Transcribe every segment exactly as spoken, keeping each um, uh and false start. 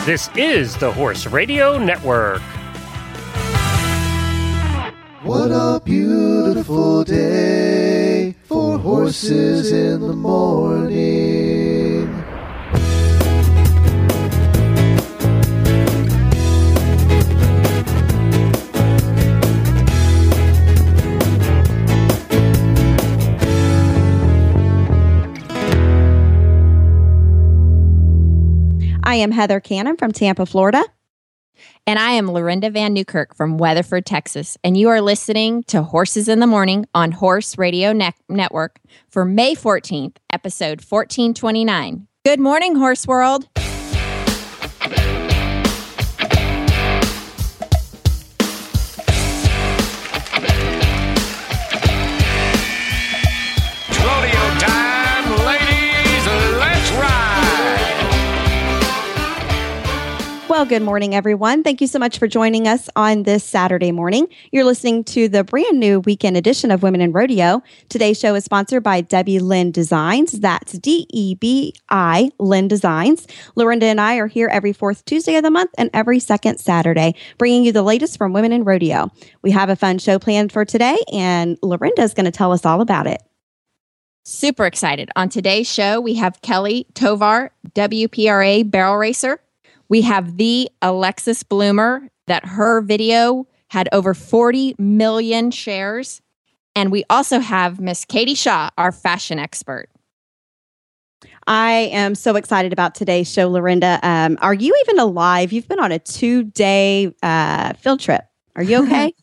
This is the Horse Radio Network. What a beautiful day for horses in the morning. I am Heather Cannon from Tampa, Florida. And I am Lorinda Van Newkirk from Weatherford, Texas. And you are listening to Horses in the Morning on Horse Radio ne- Network for May fourteenth, episode fourteen twenty-nine. Good morning, Horse World. Well, good morning, everyone. Thank you so much for joining us on this Saturday morning. You're listening to the brand new weekend edition of Women in Rodeo. Today's show is sponsored by Debbie Lynn Designs. That's D E B I Lynn Designs. Lorinda and I are here every fourth Tuesday of the month and every second Saturday, bringing you the latest from Women in Rodeo. We have a fun show planned for today, and Lorinda is going to tell us all about it. Super excited. On today's show, we have Kelly Tovar, W P R A barrel racer. We have the Alexis Bloomer, that her video had over forty million shares. And we also have Miss Katie Shaw, our fashion expert. I am so excited about today's show, Lorinda. Um, are you even alive? You've been on a two-day uh, field trip. Are you okay?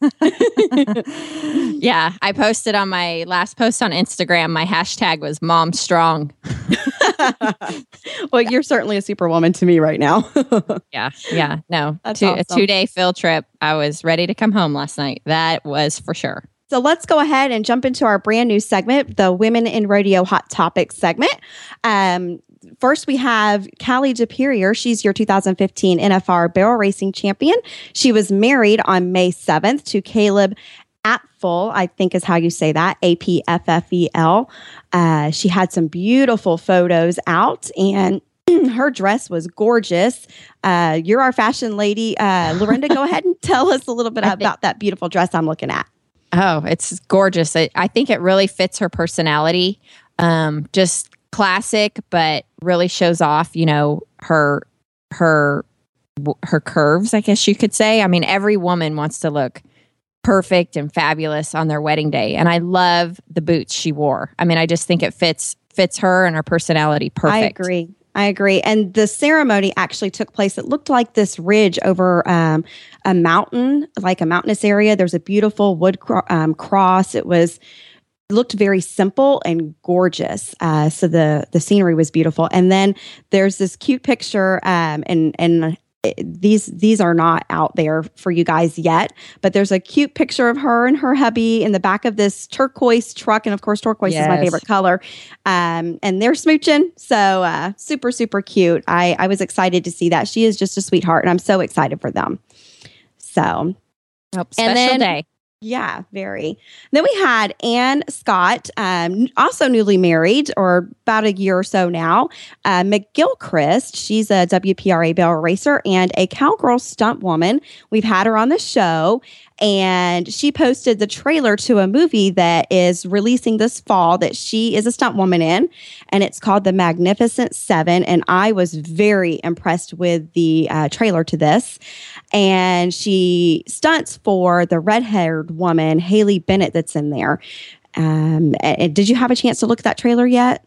Yeah, I posted on my last post on Instagram, my hashtag was Mom Strong. Well, you're certainly a superwoman to me right now. yeah, yeah, no. That's two, awesome. A two-day field trip. I was ready to come home last night. That was for sure. So let's go ahead and jump into our brand new segment, the Women in Rodeo Hot Topics segment. Um, first, we have Callie DePerrier. She's your two thousand fifteen N F R barrel racing champion. She was married on May seventh to Caleb Apfel, I think is how you say that, A P F F E L. Uh, she had some beautiful photos out, and her dress was gorgeous. Uh, you're our fashion lady. Uh, Lorinda, go ahead and tell us a little bit about think- that beautiful dress I'm looking at. Oh, it's gorgeous. I, I think it really fits her personality. Um, just classic, but really shows off, you know, her, her, her curves, I guess you could say. I mean, every woman wants to look perfect and fabulous on their wedding day. And I love the boots she wore. I mean, I just think it fits, fits her and her personality perfect. I agree. I agree. And the ceremony actually took place. It looked like this ridge over um, a mountain, like a mountainous area. There's a beautiful wood cro- um, cross. It was it looked very simple and gorgeous. Uh, so the the scenery was beautiful. And then there's this cute picture, um, and and these these are not out there for you guys yet, but there's a cute picture of her and her hubby in the back of this turquoise truck. And of course, turquoise yes. is my favorite color. Um, and they're smooching. So uh, super, super cute. I, I was excited to see that. She is just a sweetheart, and I'm so excited for them. So, oh, special then, day. Yeah, very. Then we had Ann Scott, um, also newly married, or about a year or so now. Uh, McGilchrist, she's a W P R A barrel racer and a cowgirl stunt woman. We've had her on the show, and she posted the trailer to a movie that is releasing this fall that she is a stunt woman in, and it's called The Magnificent Seven. And I was very impressed with the uh, trailer to this. And she stunts for the red-haired woman, Haley Bennett, that's in there. Um, and did you have a chance to look at that trailer yet?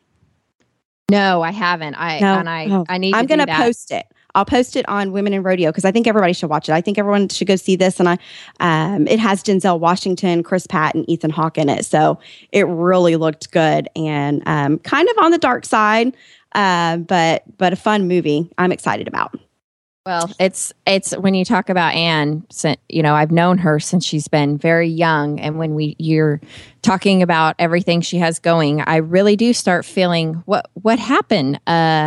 No, I haven't. I no? and I oh. I need. I'm going to post it. I'll post it on Women in Rodeo because I think everybody should watch it. I think everyone should go see this. And I, um, it has Denzel Washington, Chris Pratt, and Ethan Hawke in it. So it really looked good and um, kind of on the dark side, uh, but but a fun movie. I'm excited about. Well, it's it's when you talk about Anne, you know, I've known her since she's been very young, and when we you're talking about everything she has going, I really do start feeling what what happened. Uh,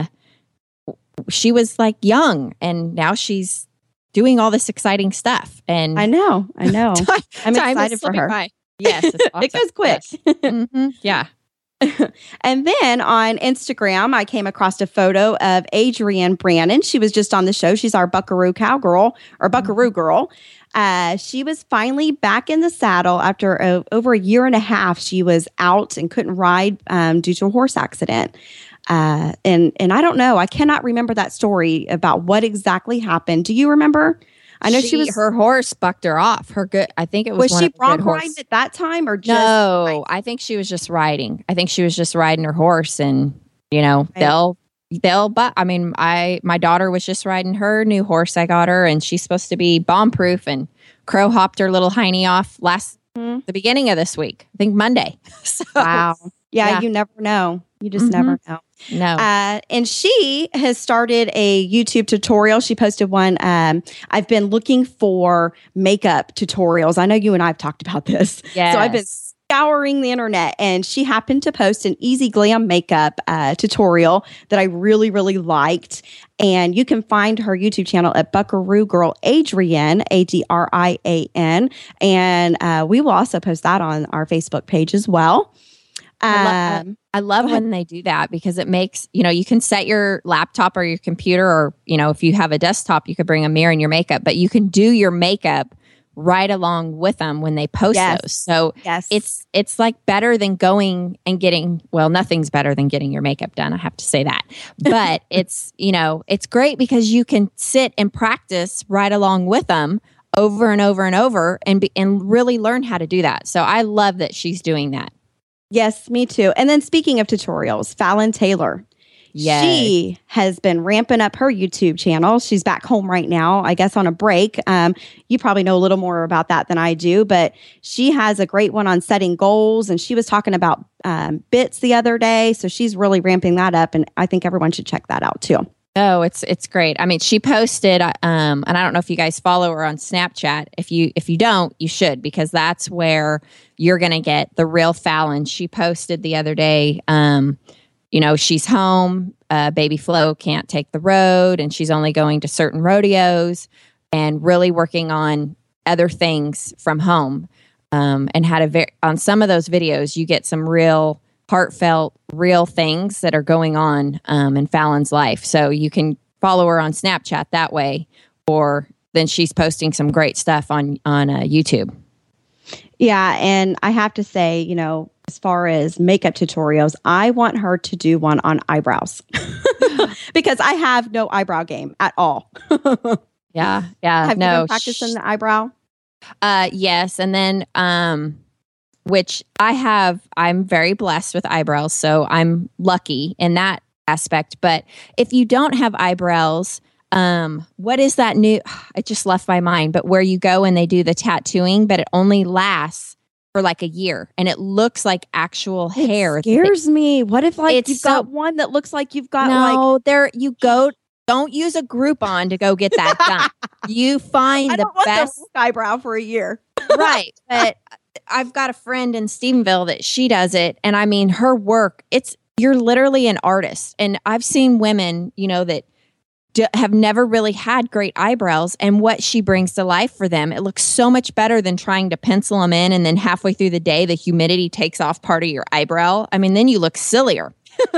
she was like young, and now she's doing all this exciting stuff. And I know, I know, I'm excited for her. By. Yes, it's awesome. It goes quick. Yes. Mm-hmm. Yeah. And then on Instagram, I came across a photo of Adrienne Brannon. She was just on the show. She's our Buckaroo Cowgirl or Buckaroo Girl. Uh, she was finally back in the saddle after a, over a year and a half. She was out and couldn't ride um, due to a horse accident. Uh, and and I don't know. I cannot remember that story about what exactly happened. Do you remember? I know she, she was her horse bucked her off. Her good. I think it was. Was one she of the bronc good horse- riding at that time, or just no? riding? I think she was just riding. I think she was just riding her horse, and you know Right. they'll they'll. But I mean, I my daughter was just riding her new horse. I got her, and she's supposed to be bomb proof. And Crow hopped her little hiney off last Mhm. the beginning of this week. I think Monday. So, Wow. Yeah, Yeah. you never know. You just Mhm. never know. No. Uh, and she has started a YouTube tutorial. She posted one. Um, I've been looking for makeup tutorials. I know you and I have talked about this. Yes. So I've been scouring the internet, and she happened to post an easy glam makeup uh, tutorial that I really, really liked. And you can find her YouTube channel at Buckaroo Girl Adrienne, A D R I A N. And uh, we will also post that on our Facebook page as well. I love, Um, I love when they do that because it makes, you know, you can set your laptop or your computer, or, you know, if you have a desktop, you could bring a mirror and your makeup, but you can do your makeup right along with them when they post Yes. those. So yes. it's, it's like better than going and getting, well, nothing's better than getting your makeup done. I have to say that, but it's, you know, it's great because you can sit and practice right along with them over and over and over and be, and really learn how to do that. So I love that she's doing that. Yes, me too. And then speaking of tutorials, Fallon Taylor. Yes. She has been ramping up her YouTube channel. She's back home right now, I guess on a break. Um, you probably know a little more about that than I do, but she has a great one on setting goals. And she was talking about um, bits the other day. So she's really ramping that up. And I think everyone should check that out too. Oh, it's it's great. I mean, she posted, um, and I don't know if you guys follow her on Snapchat. If you if you don't, you should, because that's where you're going to get the real Fallon. She posted the other day, um, you know, she's home. Uh, baby Flo can't take the road, and she's only going to certain rodeos, and really working on other things from home. Um, and had a very on some of those videos, you get some real heartfelt, real things that are going on um, in Fallon's life. So you can follow her on Snapchat that way, or then she's posting some great stuff on on uh, YouTube. Yeah. And I have to say, you know, as far as makeup tutorials, I want her to do one on eyebrows because I have no eyebrow game at all. Yeah, yeah. Have no, you been practicing sh- the eyebrow? Uh, yes, and then um, which I have. I'm very blessed with eyebrows, so I'm lucky in that aspect. But if you don't have eyebrows, um, what is that new? It just left my mind. But where you go and they do the tattooing, but it only lasts for like a year, and it looks like actual hair. It scares me. What if like It's you've so- got one that looks like you've got like No, there you go. Don't use a Groupon to go get that done. You find I the don't want best. the eyebrow for a year. Right. But I've got a friend in Stephenville that she does it. And I mean, her work, it's, you're literally an artist. And I've seen women, you know, that d- have never really had great eyebrows, and what she brings to life for them, it looks so much better than trying to pencil them in. And then halfway through the day, the humidity takes off part of your eyebrow. I mean, then you look sillier.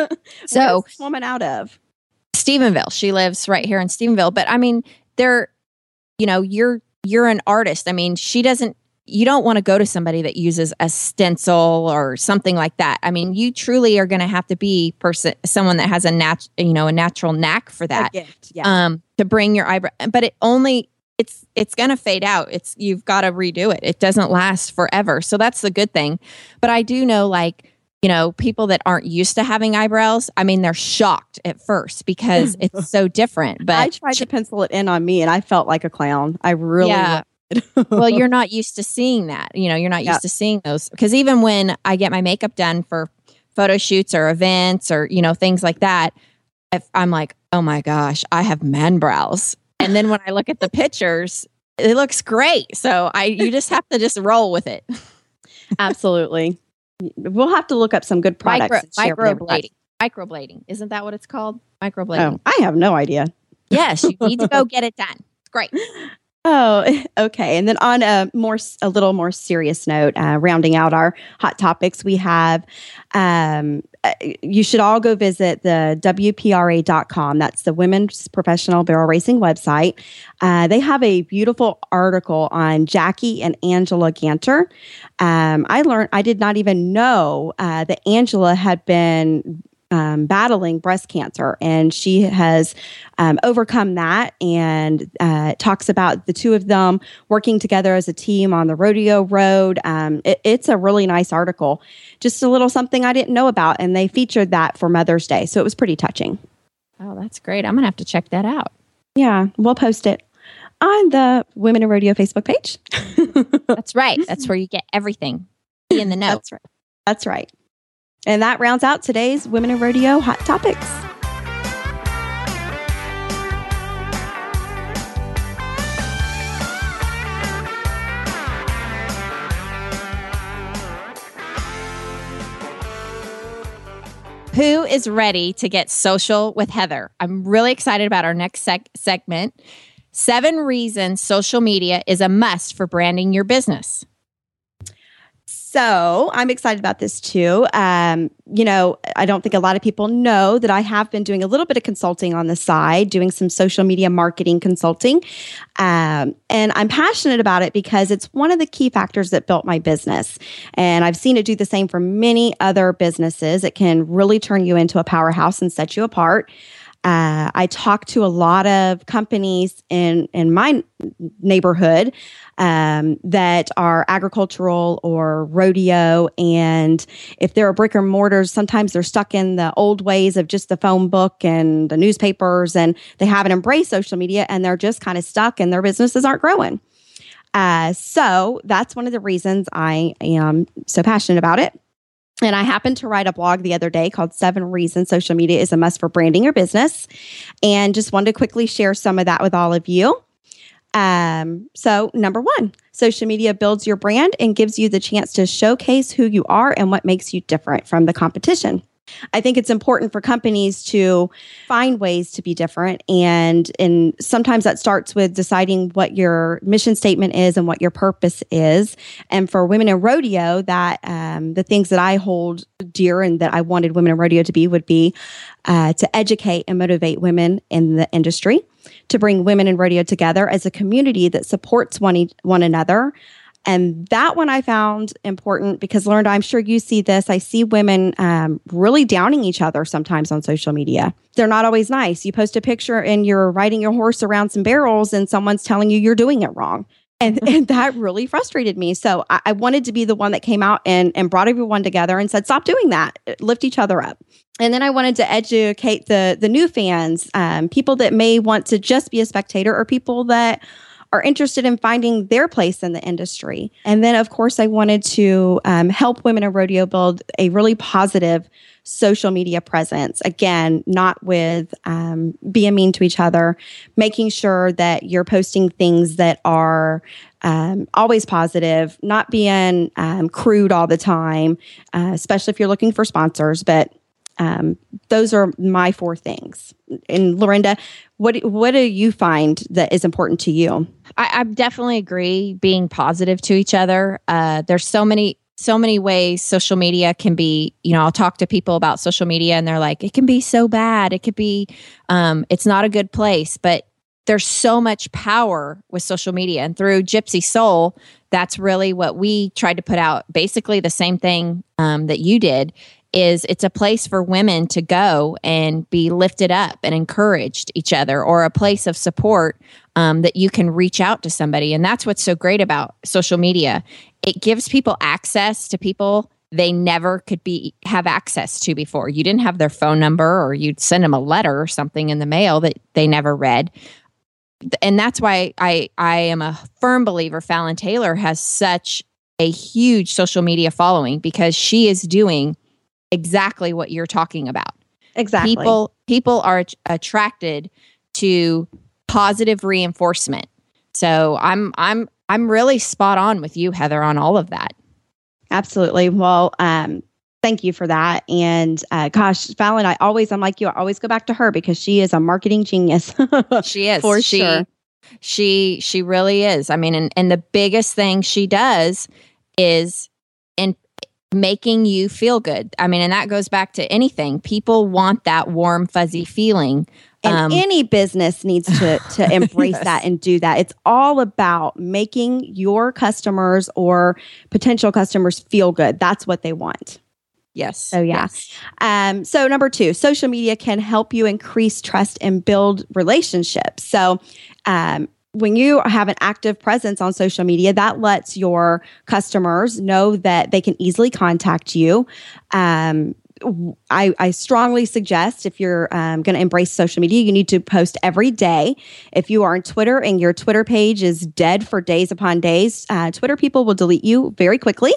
So Where's this woman out of? Stephenville, she lives right here in Stephenville. But I mean, they're, you know, you're, you're an artist. I mean, she doesn't, you don't want to go to somebody that uses a stencil or something like that. I mean, you truly are going to have to be person, someone that has a nat, you know, a natural knack for that, A gift. Yeah. um, to bring your eyebrow, but it only, it's, it's going to fade out. It's, you've got to redo it. It doesn't last forever. So that's the good thing. But I do know, like, you know, people that aren't used to having eyebrows, I mean, they're shocked at first because it's so different. But I tried to pencil it in on me and I felt like a clown. I really Yeah. Well, you're not used to seeing that. You know, you're not used Yeah. to seeing those. Because even when I get my makeup done for photo shoots or events or, you know, things like that, if I'm like, oh my gosh, I have man brows. And then when I look at the pictures, it looks great. So I, you just have to just roll with it. Absolutely. We'll have to look up some good products. Micro, and share with everybody. microblading. Microblading. Isn't that what it's called? Microblading. Oh, I have no idea. Yes, you need to go get it done. It's great. Oh, okay. And then on a more, a little more serious note, uh, rounding out our hot topics, we have, um, uh, you should all go visit the W P R A dot com. That's the Women's Professional Barrel Racing website. Uh, they have a beautiful article on Jackie and Angela Ganter. Um, I learned, I did not even know uh, that Angela had been Um, battling breast cancer, and she has um, overcome that, and uh, talks about the two of them working together as a team on the rodeo road. Um, it, it's a really nice article, just a little something I didn't know about, and they featured that for Mother's Day, so it was pretty touching. Oh, that's great. I'm gonna have to check that out. Yeah, we'll post it on the Women in Rodeo Facebook page. That's right. That's where you get everything. Be in the know. That's right. That's right. And that rounds out today's Women in Rodeo Hot Topics. Who is ready to get social with Heather? I'm really excited about our next seg- segment. Seven reasons social media is a must for branding your business. So I'm excited about this too. Um, you know, I don't think a lot of people know that I have been doing a little bit of consulting on the side, doing some social media marketing consulting. Um, and I'm passionate about it because it's one of the key factors that built my business. And I've seen it do the same for many other businesses. It can really turn you into a powerhouse and set you apart. Uh, I talk to a lot of companies in, in my neighborhood um, that are agricultural or rodeo. And if they're a brick and mortars, sometimes they're stuck in the old ways of just the phone book and the newspapers, and they haven't embraced social media, and they're just kind of stuck and their businesses aren't growing. Uh, so that's one of the reasons I am so passionate about it. And I happened to write a blog the other day called Seven Reasons Social Media is a Must for Branding Your Business. And just wanted to quickly share some of that with all of you. Um, so number one, social media builds your brand and gives you the chance to showcase who you are and what makes you different from the competition. I think it's important for companies to find ways to be different. And, and sometimes that starts with deciding what your mission statement is and what your purpose is. And for Women in Rodeo, that um, the things that I hold dear and that I wanted Women in Rodeo to be would be uh, to educate and motivate women in the industry, to bring women in rodeo together as a community that supports one, e- one another. And that one I found important because, Lauren, I'm sure you see this. I see women um, really downing each other sometimes on social media. They're not always nice. You post a picture and you're riding your horse around some barrels and someone's telling you you're doing it wrong. And, and that really frustrated me. So I, I wanted to be the one that came out and, and brought everyone together and said, stop doing that. Lift each other up. And then I wanted to educate the, the new fans, um, people that may want to just be a spectator or people that are interested in finding their place in the industry. And then, of course, I wanted to um, help Women in Rodeo build a really positive social media presence. Again, not with um, being mean to each other, making sure that you're posting things that are um, always positive, not being um, crude all the time, uh, especially if you're looking for sponsors. But Um, those are my four things. And Lorinda, what what do you find that is important to you? I, I definitely agree. Being positive to each other. Uh, there's so many so many ways social media can be. You know, I'll talk to people about social media, and they're like, "It can be so bad. It could be. Um, it's not a good place." But there's so much power with social media, and through Gypsy Soul, that's really what we tried to put out. Basically, the same thing um, that you did. Is it's a place for women to go and be lifted up and encouraged each other, or a place of support um, that you can reach out to somebody. And that's what's so great about social media. It gives people access to people they never could be have access to before. You didn't have their phone number, or you'd send them a letter or something in the mail that they never read. And that's why I, I am a firm believer Fallon Taylor has such a huge social media following, because she is doing exactly what you're talking about. Exactly. People people are attracted to positive reinforcement. So I'm I'm I'm really spot on with you, Heather, on all of that. Absolutely. Well, um, thank you for that. And uh, gosh, Fallon, I always I'm like you. I always go back to her because she is a marketing genius. She is for she, sure. She she really is. I mean, and, and the biggest thing she does is in making you feel good. I mean, and that goes back to anything. People want that warm, fuzzy feeling. And um, any business needs to to embrace yes. that and do that. It's all about making your customers or potential customers feel good. That's what they want. Yes. So yeah. Yes. Um, so number two, social media can help you increase trust and build relationships. So um, when you have an active presence on social media, that lets your customers know that they can easily contact you. Um, I, I strongly suggest if you're um, going to embrace social media, you need to post every day. If you are on Twitter and your Twitter page is dead for days upon days, uh, Twitter people will delete you very quickly.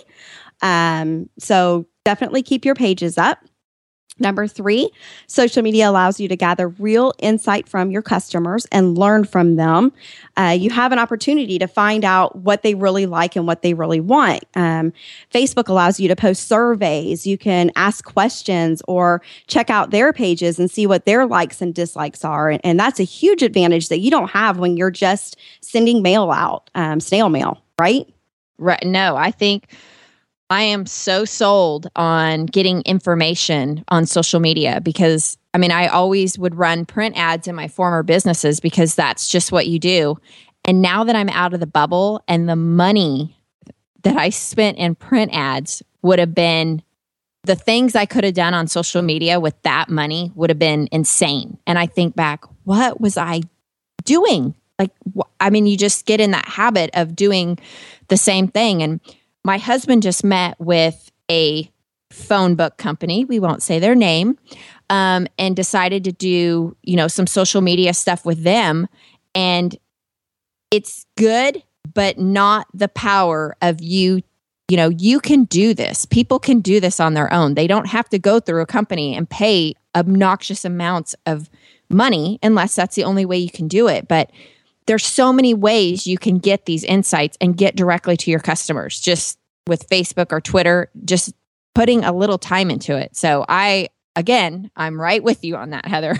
Um, so definitely keep your pages up. Number three, social media allows you to gather real insight from your customers and learn from them. Uh, you have an opportunity to find out what they really like and what they really want. Um, Facebook allows you to post surveys. You can ask questions or check out their pages and see what their likes and dislikes are. And, and that's a huge advantage that you don't have when you're just sending mail out, um, snail mail, right? Right. No, I think I am so sold on getting information on social media because, I mean, I always would run print ads in my former businesses because that's just what you do. And now that I'm out of the bubble and the money that I spent in print ads would have been the things I could have done on social media with that money would have been insane. And I think back, what was I doing? Like, wh- I mean, you just get in that habit of doing the same thing. And my husband just met with a phone book company, we won't say their name, um, and decided to do, you know, some social media stuff with them. And it's good, but not the power of you. You know, you can do this. People can do this on their own. They don't have to go through a company and pay obnoxious amounts of money unless that's the only way you can do it. But there's so many ways you can get these insights and get directly to your customers just with Facebook or Twitter, just putting a little time into it. So I, again, I'm right with you on that, Heather.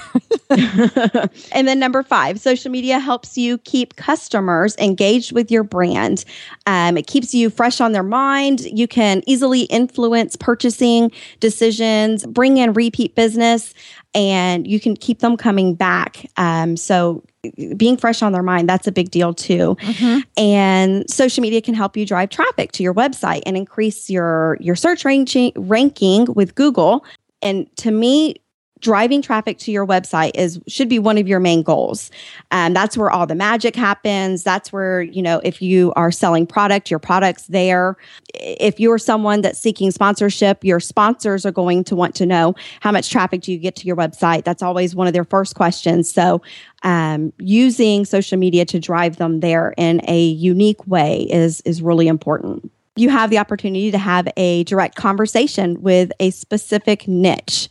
And then number five, social media helps you keep customers engaged with your brand. Um, it keeps you fresh on their mind. You can easily influence purchasing decisions, bring in repeat business, and you can keep them coming back. Um, so being fresh on their mind, that's a big deal too. Mm-hmm. And social media can help you drive traffic to your website and increase your, your search ranking, ranking with Google. And to me, driving traffic to your website is should be one of your main goals. Um, that's where all the magic happens. That's where, you know, if you are selling product, your product's there. If you're someone that's seeking sponsorship, your sponsors are going to want to know how much traffic do you get to your website. That's always one of their first questions. So um, using social media to drive them there in a unique way is is really important. You have the opportunity to have a direct conversation with a specific niche.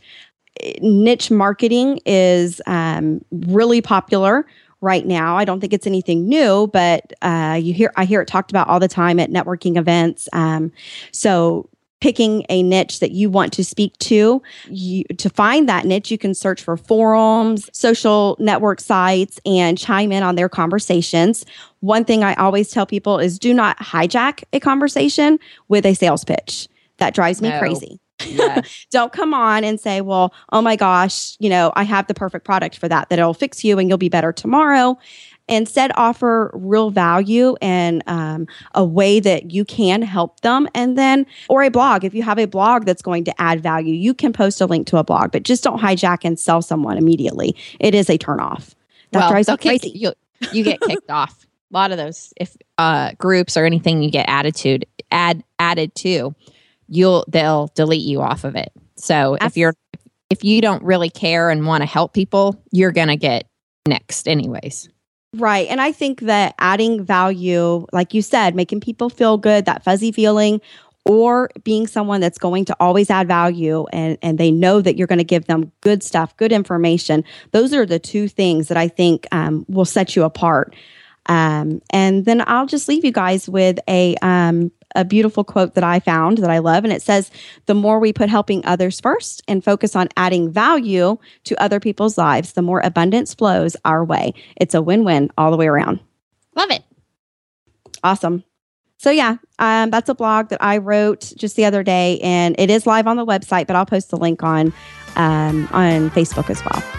Niche marketing is um, really popular right now. I don't think it's anything new, but uh, you hear I hear it talked about all the time at networking events. Um, so picking a niche that you want to speak to, you, to find that niche, you can search for forums, social network sites, and chime in on their conversations. One thing I always tell people is do not hijack a conversation with a sales pitch. That drives me No. crazy. Yeah. Don't come on and say, well, oh my gosh, you know, I have the perfect product for that, that it'll fix you and you'll be better tomorrow. Instead, offer real value and um, a way that you can help them. And then, or a blog. If you have a blog that's going to add value, you can post a link to a blog, but just don't hijack and sell someone immediately. It is a turnoff. That well, drives me kick, crazy. You, you get kicked off. A lot of those, if uh, groups or anything you get attitude add added to, you'll they'll delete you off of it. So if you're if you don't really care and want to help people, you're gonna get nixed anyways. Right. And I think that adding value, like you said, making people feel good, that fuzzy feeling, or being someone that's going to always add value and, and they know that you're going to give them good stuff, good information. Those are the two things that I think um, will set you apart. Um, and then I'll just leave you guys with a um, a beautiful quote that I found that I love. And it says, the more we put helping others first and focus on adding value to other people's lives, the more abundance flows our way. It's a win-win all the way around. Love it. Awesome. So yeah, um, that's a blog that I wrote just the other day, and it is live on the website, but I'll post the link on um, on Facebook as well.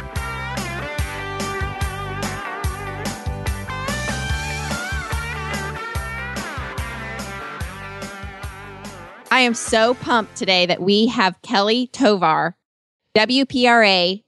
I am so pumped today that we have Kelly Tovar, W P R A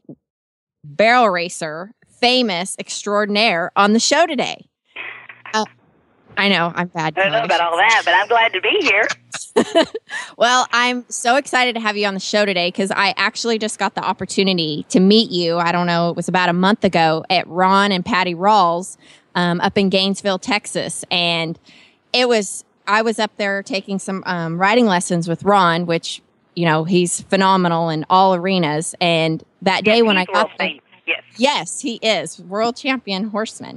barrel racer, famous extraordinaire, on the show today. Uh, I know, I'm bad. I don't know about all that, but I'm glad to be here. Well, I'm so excited to have you on the show today because I actually just got the opportunity to meet you. I don't know, it was about a month ago at Ron and Patty Rawls um, up in Gainesville, Texas. And it was, I was up there taking some um, riding lessons with Ron, which, you know, he's phenomenal in all arenas. And that day yes, when I got there, yes. yes, he is world champion horseman.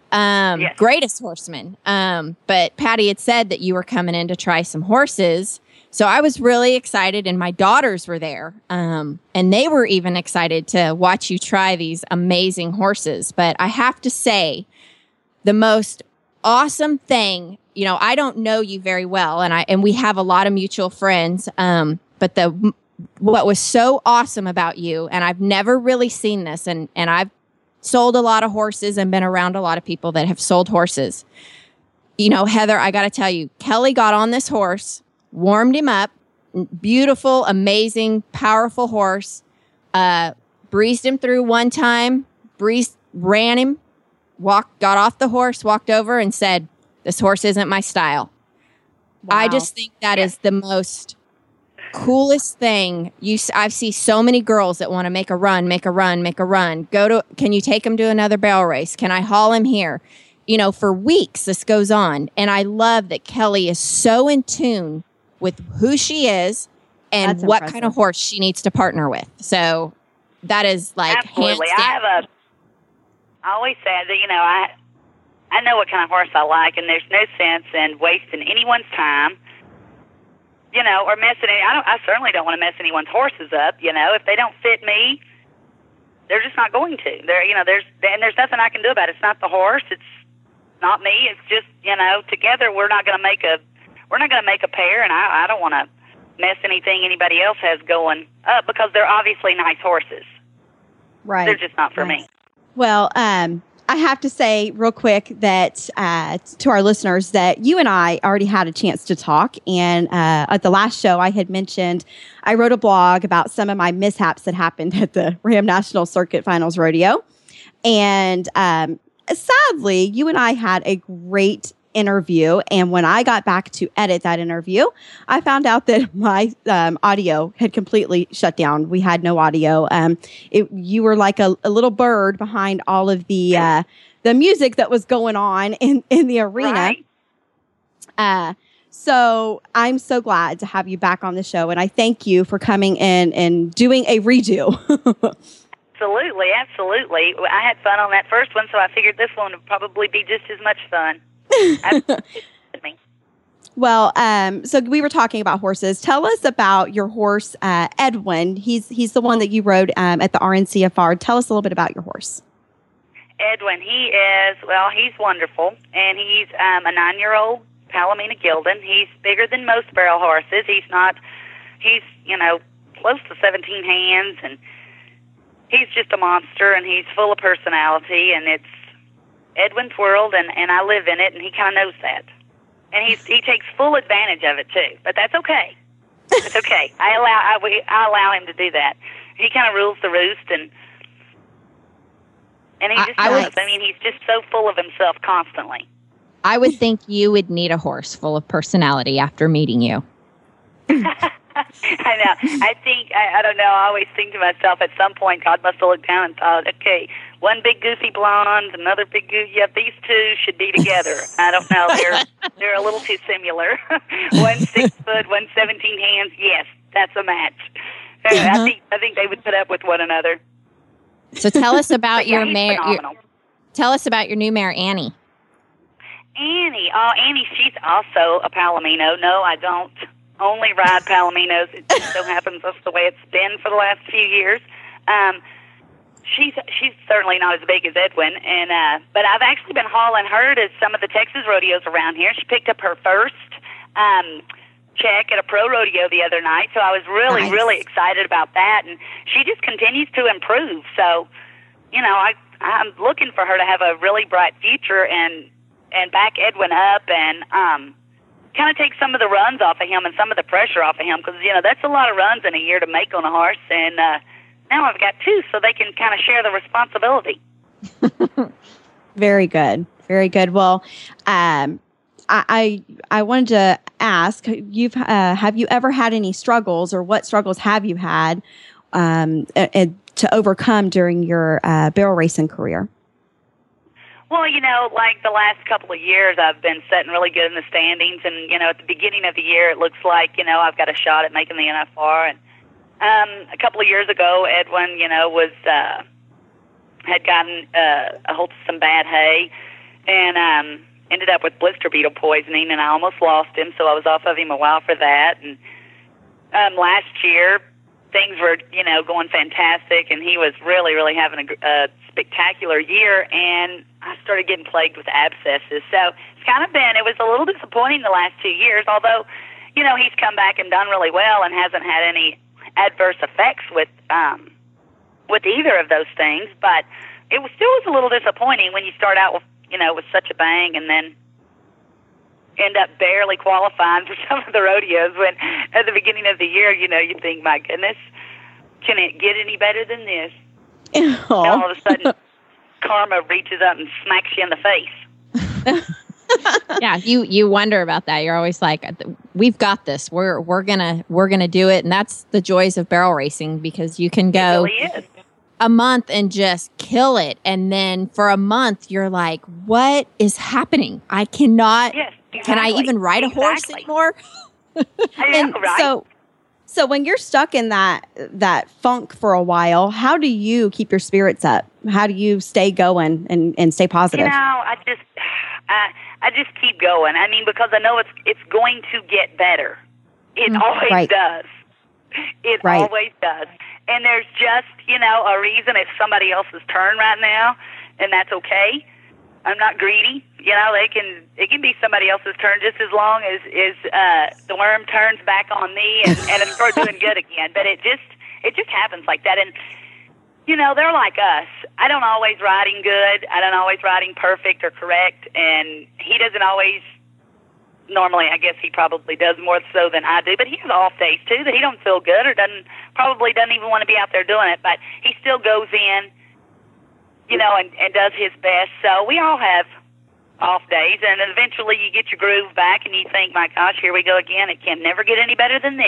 Um, yes. Greatest horseman. Um, but Patty had said that you were coming in to try some horses. So I was really excited, and my daughters were there. Um, and they were even excited to watch you try these amazing horses. But I have to say, the most awesome thing, you know, I don't know you very well, and I, and we have a lot of mutual friends. Um, but the, what was so awesome about you, and I've never really seen this, and, and I've sold a lot of horses and been around a lot of people that have sold horses. You know, Heather, I got to tell you, Kelly got on this horse, warmed him up, beautiful, amazing, powerful horse, uh, breezed him through one time, breezed, ran him, walked, got off the horse, walked over and said, "This horse isn't my style." Wow. I just think that is the most coolest thing. You, I've seen so many girls that want to make a run, make a run, make a run. Go to, can you take him to another barrel race? Can I haul him here? You know, for weeks this goes on. And I love that Kelly is so in tune with who she is and That's what impressive. kind of horse she needs to partner with. So that is like, absolutely. hands down. I have a, I always said that, you know, I, I know what kind of horse I like, and there's no sense in wasting anyone's time. You know, or messing any, I don't, I certainly don't want to mess anyone's horses up, you know. If they don't fit me, they're just not going to. There, you know, there's, and there's nothing I can do about it. It's not the horse, it's not me, it's just, you know, together we're not going to make a, we're not going to make a pair, and I, I don't want to mess anything anybody else has going up because they're obviously nice horses. Right. They're just not for right. me. Well, um, I have to say real quick that uh, to our listeners that you and I already had a chance to talk. And uh, at the last show, I had mentioned I wrote a blog about some of my mishaps that happened at the Ram National Circuit Finals Rodeo. And um, sadly, you and I had a great interview. And when I got back to edit that interview, I found out that my um, audio had completely shut down. We had no audio. Um, it, you were like a, a little bird behind all of the uh, the music that was going on in, in the arena. Right. Uh, so I'm so glad to have you back on the show. And I thank you for coming in and doing a redo. Absolutely, absolutely. I had fun on that first one, so I figured this one would probably be just as much fun. Well, um, so we were talking about horses. Tell us about your horse, uh, Edwin. He's he's the one that you rode um, at the R N C F R. Tell us a little bit about your horse. Edwin, he is, well, he's wonderful, and he's um, a nine-year-old Palomino Gildan. He's bigger than most barrel horses. He's not, he's, you know, close to seventeen hands, and he's just a monster, and he's full of personality, and it's Edwin's world, and, and I live in it, and he kind of knows that. And he's, he takes full advantage of it, too. But that's okay. It's okay. I allow I, we, I allow him to do that. He kind of rules the roost, and and he just I, I does. I mean, he's just so full of himself constantly. I would think you would need a horse full of personality after meeting you. I know. I think, I, I don't know, I always think to myself at some point, God must have looked down and thought, okay, one big goofy blonde, another big goofy, yeah, these two should be together. I don't know, they're they're a little too similar. One six foot, one seventeen hands, yes, that's a match. Uh, Uh-huh. I think I think they would put up with one another. So tell us about Yeah, your he's mare. Your, phenomenal. tell us about your new mare, Annie. Annie, oh, Annie, she's also a Palomino. No, I don't only ride Palominos. It just so happens that's the way it's been for the last few years. Um, she's she's certainly not as big as Edwin, and uh, but I've actually been hauling her to some of the Texas rodeos around here. She picked up her first um, check at a pro rodeo the other night, so I was really Nice. really excited about that, and she just continues to improve. So, you know, I I'm looking for her to have a really bright future and and back Edwin up and um. kind of take some of the runs off of him and some of the pressure off of him, because, you know, that's a lot of runs in a year to make on a horse, and uh, now I've got two, so they can kind of share the responsibility. Very good. Very good. Well, um, I, I I wanted to ask, you've uh, have you ever had any struggles, or what struggles have you had um, a- a- to overcome during your uh, barrel racing career? Well, you know, like the last couple of years, I've been sitting really good in the standings, and, you know, at the beginning of the year, it looks like, you know, I've got a shot at making the N F R, and um, a couple of years ago, Edwin, you know, was, uh, had gotten uh, a hold of some bad hay, and um, ended up with blister beetle poisoning, and I almost lost him, so I was off of him a while for that, and um, last year, things were, you know, going fantastic, and he was really, really having a, a spectacular year, and I started getting plagued with abscesses. So it's kind of been, it was a little disappointing the last two years, although, you know, he's come back and done really well and hasn't had any adverse effects with um, with either of those things. But it was still was a little disappointing when you start out with, you know, with such a bang and then end up barely qualifying for some of the rodeos when at the beginning of the year, you know, you think, my goodness, can it get any better than this? And all of a sudden, karma reaches up and smacks you in the face. Yeah, you you wonder about that. You're always like, we've got this. We're we're gonna we're gonna do it, and that's the joys of barrel racing, because you can go It really is. a month and just kill it, and then for a month you're like, what is happening? I cannot. Yes, Can I exactly. even ride a horse Exactly. anymore? I And know, right? so, so when you're stuck in that that funk for a while, how do you keep your spirits up? How do you stay going and, and stay positive? You know, I just, I, I just keep going. I mean, because I know it's it's going to get better. It Mm, always right. does. It Right. always does. And there's just, you know, a reason it's somebody else's turn right now, and that's okay. I'm not greedy. You know, they can it can be somebody else's turn just as long as is uh, the worm turns back on me and, and I start doing good again. But it just it just happens like that. And you know, they're like us. I don't always riding good. I don't always riding perfect or correct. And he doesn't always. Normally, I guess he probably does more so than I do. But he has off days too that he don't feel good or doesn't probably doesn't even want to be out there doing it. But he still goes in, you know, and, and does his best. So we all have off days, and eventually you get your groove back, and you think, my gosh, here we go again. It can never get any better than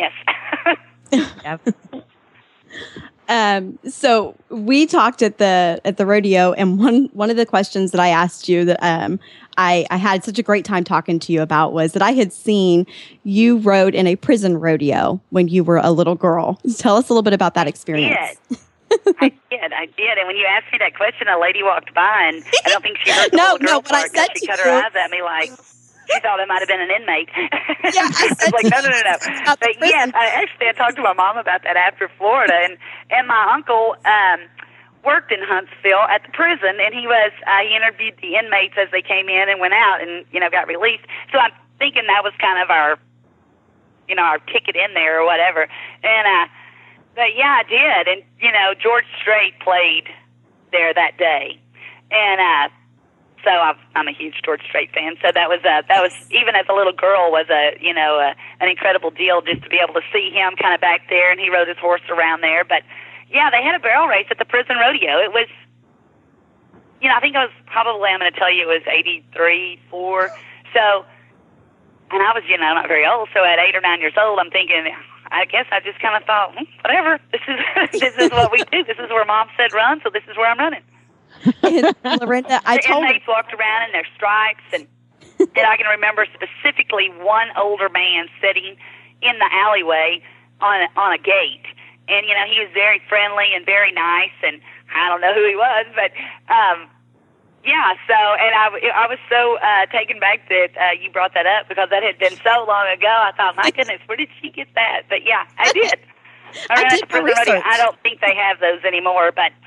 this. Um, so we talked at the at the rodeo, and one one of the questions that I asked you that um I, I had such a great time talking to you about was that I had seen you rode in a prison rodeo when you were a little girl. Tell us a little bit about that experience. I did, I did. And when you asked me that question, a lady walked by, and I don't think she heard the No, little girl no, what I part, 'cause said she to cut her you- eyes at me like she thought I might have been an inmate. Yeah, I was said like, to no, no, no, no. you about the But yes, prison. I, actually, I talked to my mom about that after Florida, and and my uncle um, worked in Huntsville at the prison, and he was uh, he interviewed the inmates as they came in and went out, and you know got released. So I'm thinking that was kind of our, you know, our ticket in there or whatever. And uh, but yeah, I did, and you know, George Strait played there that day, and uh, so I've, I'm a huge George Strait fan. So that was uh, that was even as a little girl was a you know a, an incredible deal just to be able to see him kind of back there, and he rode his horse around there. But yeah, they had a barrel race at the prison rodeo. It was, you know, I think I was probably I'm going to tell you it was eighty-three, four. So, and I was you know not very old. So at eight or nine years old, I'm thinking. I guess I just kind of thought, hmm, whatever. This is this is what we do. This is where Mom said run, so this is where I'm running. And Lorinda, I the told her, inmates walked around in their stripes, and and I can remember specifically one older man sitting in the alleyway on a, on a gate, and you know he was very friendly and very nice, and I don't know who he was, but um, yeah. So and I I was so uh, taken back that uh, you brought that up because that had been so long ago. I thought, my goodness, where did she get that? But yeah, I did. I ran did at the my prison rodeo. research. I don't think they have those anymore, but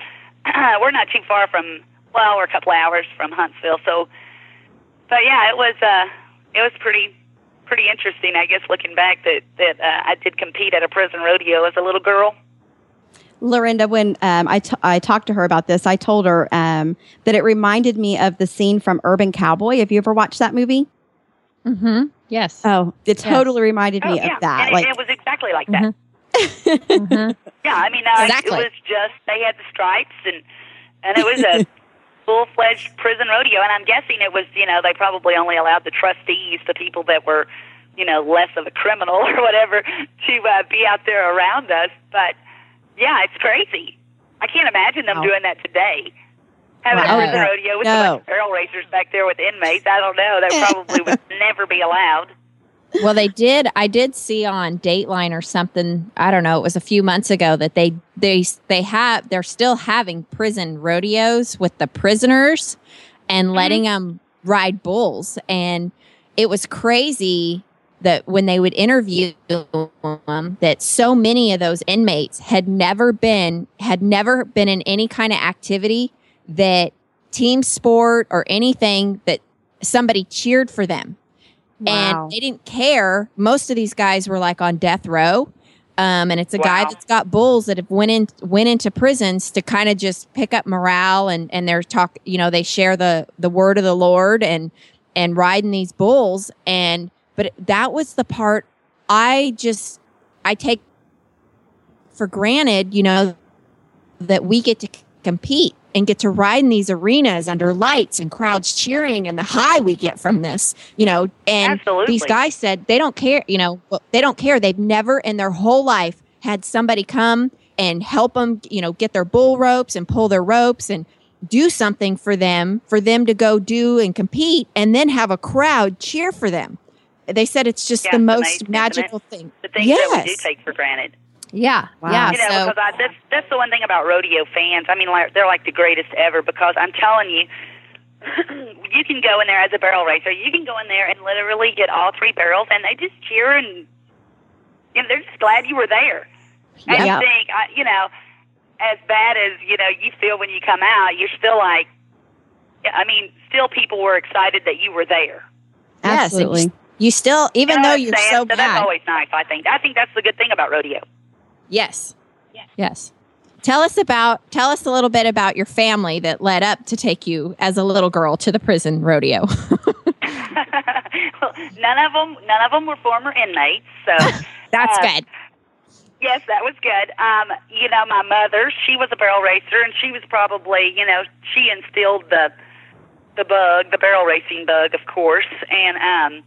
uh, we're not too far from, well, we're a couple hours from Huntsville. So, but yeah, it was uh, it was pretty pretty interesting, I guess, looking back that that uh, I did compete at a prison rodeo as a little girl. Lorinda, when um, I, t- I talked to her about this, I told her um, that it reminded me of the scene from Urban Cowboy. Have you ever watched that movie? Mm-hmm. Yes. Oh, it totally yes. reminded me oh, yeah. of that. And like, it, it was exactly like that. Mm-hmm. mm-hmm. Yeah, I mean, uh, exactly. it was just, they had the stripes, and, and it was a full-fledged prison rodeo. And I'm guessing it was, you know, they probably only allowed the trustees, the people that were, you know, less of a criminal or whatever, to uh, be out there around us. But, yeah, it's crazy. I can't imagine them Wow. doing that today. Having Wow. a prison Oh, no. rodeo with No. a bunch of barrel racers back there with inmates, I don't know. That probably would never be allowed. Well, they did. I did see on Dateline or something. I don't know. It was a few months ago that they they they have they're still having prison rodeos with the prisoners and letting them ride bulls. And it was crazy that when they would interview them, that so many of those inmates had never been had never been in any kind of activity that team sport or anything that somebody cheered for them. Wow. And they didn't care. Most of these guys were like on death row. Um, and it's a Wow. guy that's got bulls that have went in, went into prisons to kind of just pick up morale, and, and they're talk, you know, they share the, the word of the Lord and, and riding these bulls. And, but that was the part I just, I take for granted, you know, that we get to c- compete and get to ride in these arenas under lights and crowds cheering, and the high we get from this, you know, and Absolutely. these guys said they don't care, you know, well, they don't care. They've never in their whole life had somebody come and help them, you know, get their bull ropes and pull their ropes and do something for them, for them to go do and compete, and then have a crowd cheer for them. They said it's just Yeah, the it's most amazing, isn't magical it? thing. The things yes. that we do take for granted. Yeah. Wow. Yeah. You know, so, because I, that's that's the one thing about rodeo fans. I mean, like, they're like the greatest ever, because I'm telling you, you can go in there as a barrel racer. You can go in there and literally get all three barrels, and they just cheer, and you know, they're just glad you were there. And Yeah. I think, I, you know, as bad as, you know, you feel when you come out, you're still like, I mean, still people were excited that you were there. yes, and Absolutely. you, you still, even You know though what I'm you're saying? so So that's bad. always nice, I think. I think that's the good thing about rodeo. Yes. Yes. Tell us about, tell us a little bit about your family that led up to take you as a little girl to the prison rodeo. Well, none of them, none of them were former inmates. So That's uh, good. Yes, that was good. Um, you know, my mother, she was a barrel racer, and she was probably, you know, she instilled the the bug, the barrel racing bug, of course. And um,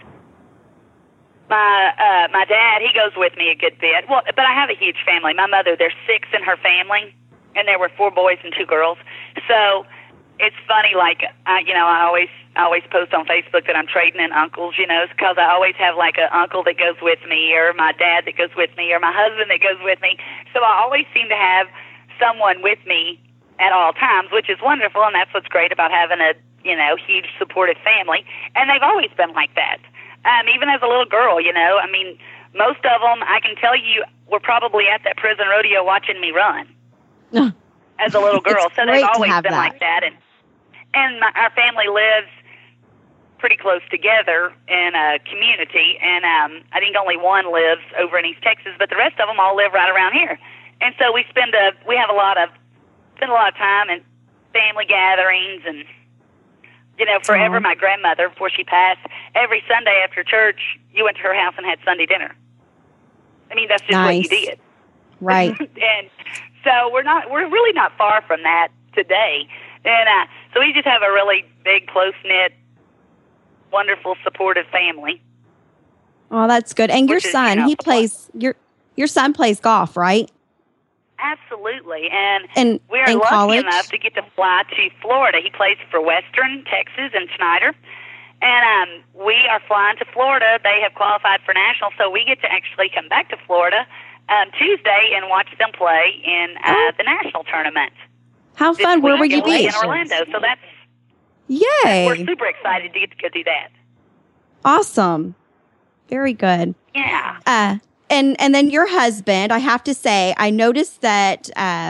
my uh, my dad, he goes with me a good bit. Well, but I have a huge family. My mother, there's six in her family, and there were four boys and two girls. So it's funny, like, I, you know, I always I always post on Facebook that I'm trading in uncles, you know, because I always have like an uncle that goes with me, or my dad that goes with me, or my husband that goes with me. So I always seem to have someone with me at all times, which is wonderful, and that's what's great about having a, you know, huge supportive family. And they've always been like that. Um, even as a little girl, you know, I mean, most of them, I can tell you, were probably at that prison rodeo watching me run as a little girl. It's So great they've to always have been that. like that. And and my, our family lives pretty close together in a community, and um, I think only one lives over in East Texas, but the rest of them all live right around here. And so we spend a we have a lot of spend a lot of time in family gatherings, and you know, forever Aww. my grandmother, before she passed, every Sunday after church, you went to her house and had Sunday dinner. I mean, that's just what you Nice. did. Right. And so we're not, we're really not far from that today. And uh, so we just have a really big, close-knit, wonderful, supportive family. Oh, that's good. And your Which is, son, you know, he plays your your son plays golf, right? Absolutely. And And we are in lucky college? enough to get to fly to Florida. He plays for Western Texas and Snyder. And um, we are flying to Florida. They have qualified for nationals, so we get to actually come back to Florida um, Tuesday and watch them play in uh, Oh. the national tournament. How this fun. Where will week you in- be? In Orlando. So that's, we're Yay. super excited to get to go do that. Awesome. Very good. Yeah. Uh, and and then your husband, I have to say, I noticed that um,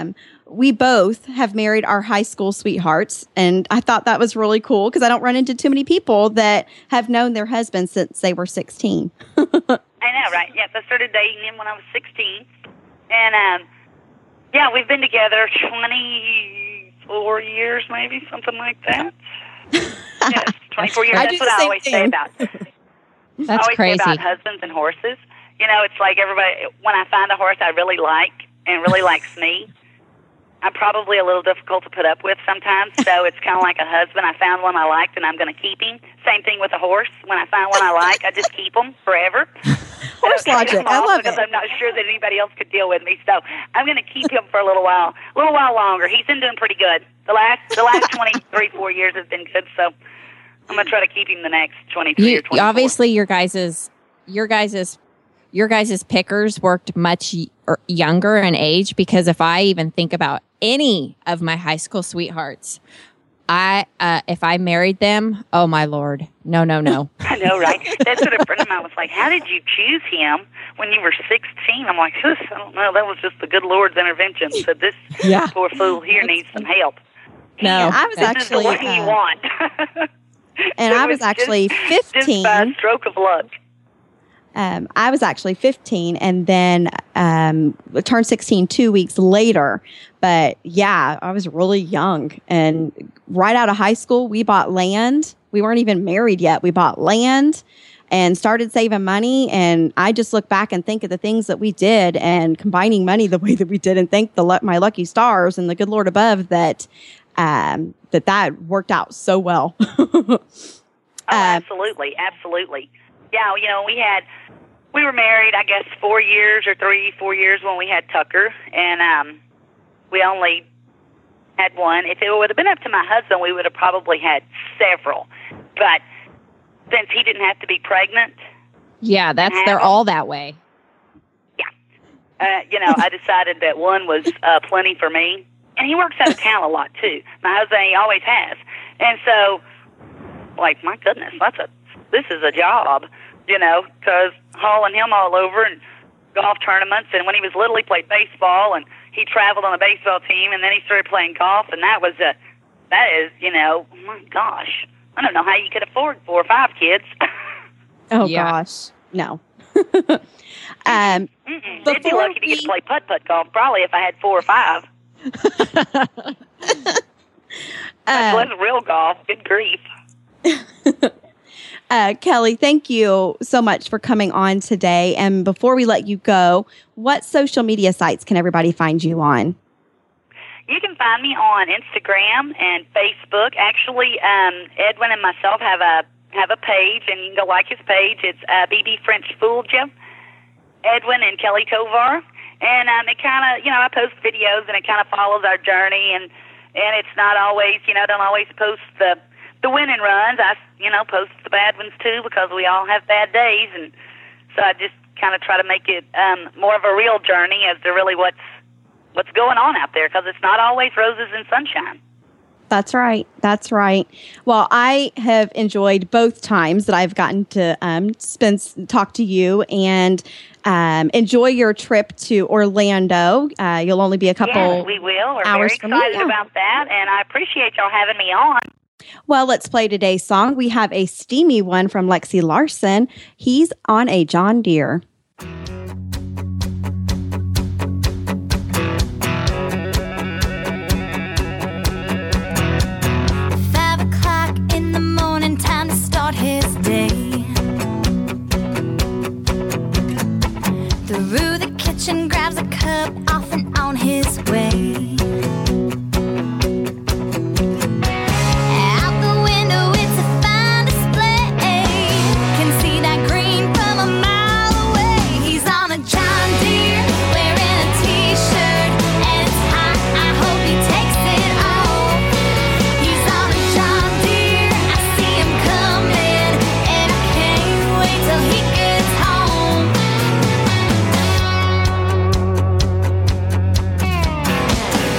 we both have married our high school sweethearts. And I thought that was really cool because I don't run into too many people that have known their husbands since they were sixteen. I know, right? Yes, I started dating him when I was sixteen. And, um, yeah, we've been together twenty-four years, maybe, something like that. Yes, twenty-four years. I That's do what the I same always thing. say about That's I always crazy. say about husbands and horses. You know, it's like everybody, when I find a horse I really like and really likes me, I'm probably a little difficult to put up with sometimes. So it's kind of like a husband. I found one I liked and I'm going to keep him. Same thing with a horse. When I find one I like, I just keep them forever. Horse I don't logic. take them I off love because it. I'm not sure that anybody else could deal with me. So I'm going to keep him for a little while, a little while longer. He's been doing pretty good. The last, the last twenty-three, four years has been good. So I'm going to try to keep him the next twenty-three You, or twenty-four. obviously, your guys's, your guys's, your guys's pickers worked much y- er, younger in age, because if I even think about any of my high school sweethearts, I uh, if I married them, oh my Lord, no, no, no. I know, right? That's what a friend of mine was like. How did you choose him when you were sixteen? I'm like, I don't know. That was just the good Lord's intervention. So this Yeah. poor fool here needs some help. No. I was This actually, is the one you uh, want. and It I was just- actually fifteen. Just by a stroke of luck. Um, I was actually fifteen and then um, turned sixteen two weeks later. But yeah, I was really young. And right out of high school, we bought land. We weren't even married yet. We bought land and started saving money. And I just look back and think of the things that we did and combining money the way that we did, and thank the lu- my lucky stars and the good Lord above that um, that that worked out so well. Oh, Uh, absolutely, absolutely. Yeah, you know, we had, we were married, I guess, four years or three, four years when we had Tucker, and um, we only had one. If it would have been up to my husband, we would have probably had several. But since he didn't have to be pregnant, Yeah, that's Have they're them. all that way. uh, you know, I decided that one was uh, plenty for me. And he works out of town a lot, too. My husband, he always has. And so, like, my goodness, that's a, this is a job, you know, because hauling him all over and golf tournaments. And when he was little, he played baseball, and he traveled on a baseball team, and then he started playing golf, and that was a, that is, you know, oh my gosh, I don't know how you could afford four or five kids. oh, Yeah. gosh. No. um, Mm-mm. They'd be Before lucky to get to we- play putt-putt golf, probably, if I had four or five. That uh, was real golf. Good grief. Uh, Kelly, thank you so much for coming on today. And before we let you go, what social media sites can everybody find you on? You can find me on Instagram and Facebook. Actually, um, Edwin and myself have a have a page, and you can go like his page. It's uh, B B French Fooled You, Edwin and Kelly Tovar. And um, it kind of, you know, I post videos, and it kind of follows our journey. And, and it's not always, you know, don't always post the the winning runs. I, you know, post the bad ones too, because we all have bad days. And so I just kind of try to make it um, more of a real journey as to really what's what's going on out there, because it's not always roses and sunshine. That's right. That's right. Well, I have enjoyed both times that I've gotten to um, spend talk to you, and um, enjoy your trip to Orlando. Uh, you'll only be a couple. Yes, we will. We're very hours from excited now. about that, and I appreciate y'all having me on. Well, let's play today's song. We have a steamy one from Lexi Larson. He's on a John Deere. Five o'clock in the morning, time to start his day. Through the kitchen, grabs a cup, off and on his way. Out the window, it's a fine display. Can see that green from a mile away. He's on a John Deere, wearing a t-shirt, and it's hot. I hope he takes it off. He's on a John Deere, I see him coming, and I can't wait till he gets home.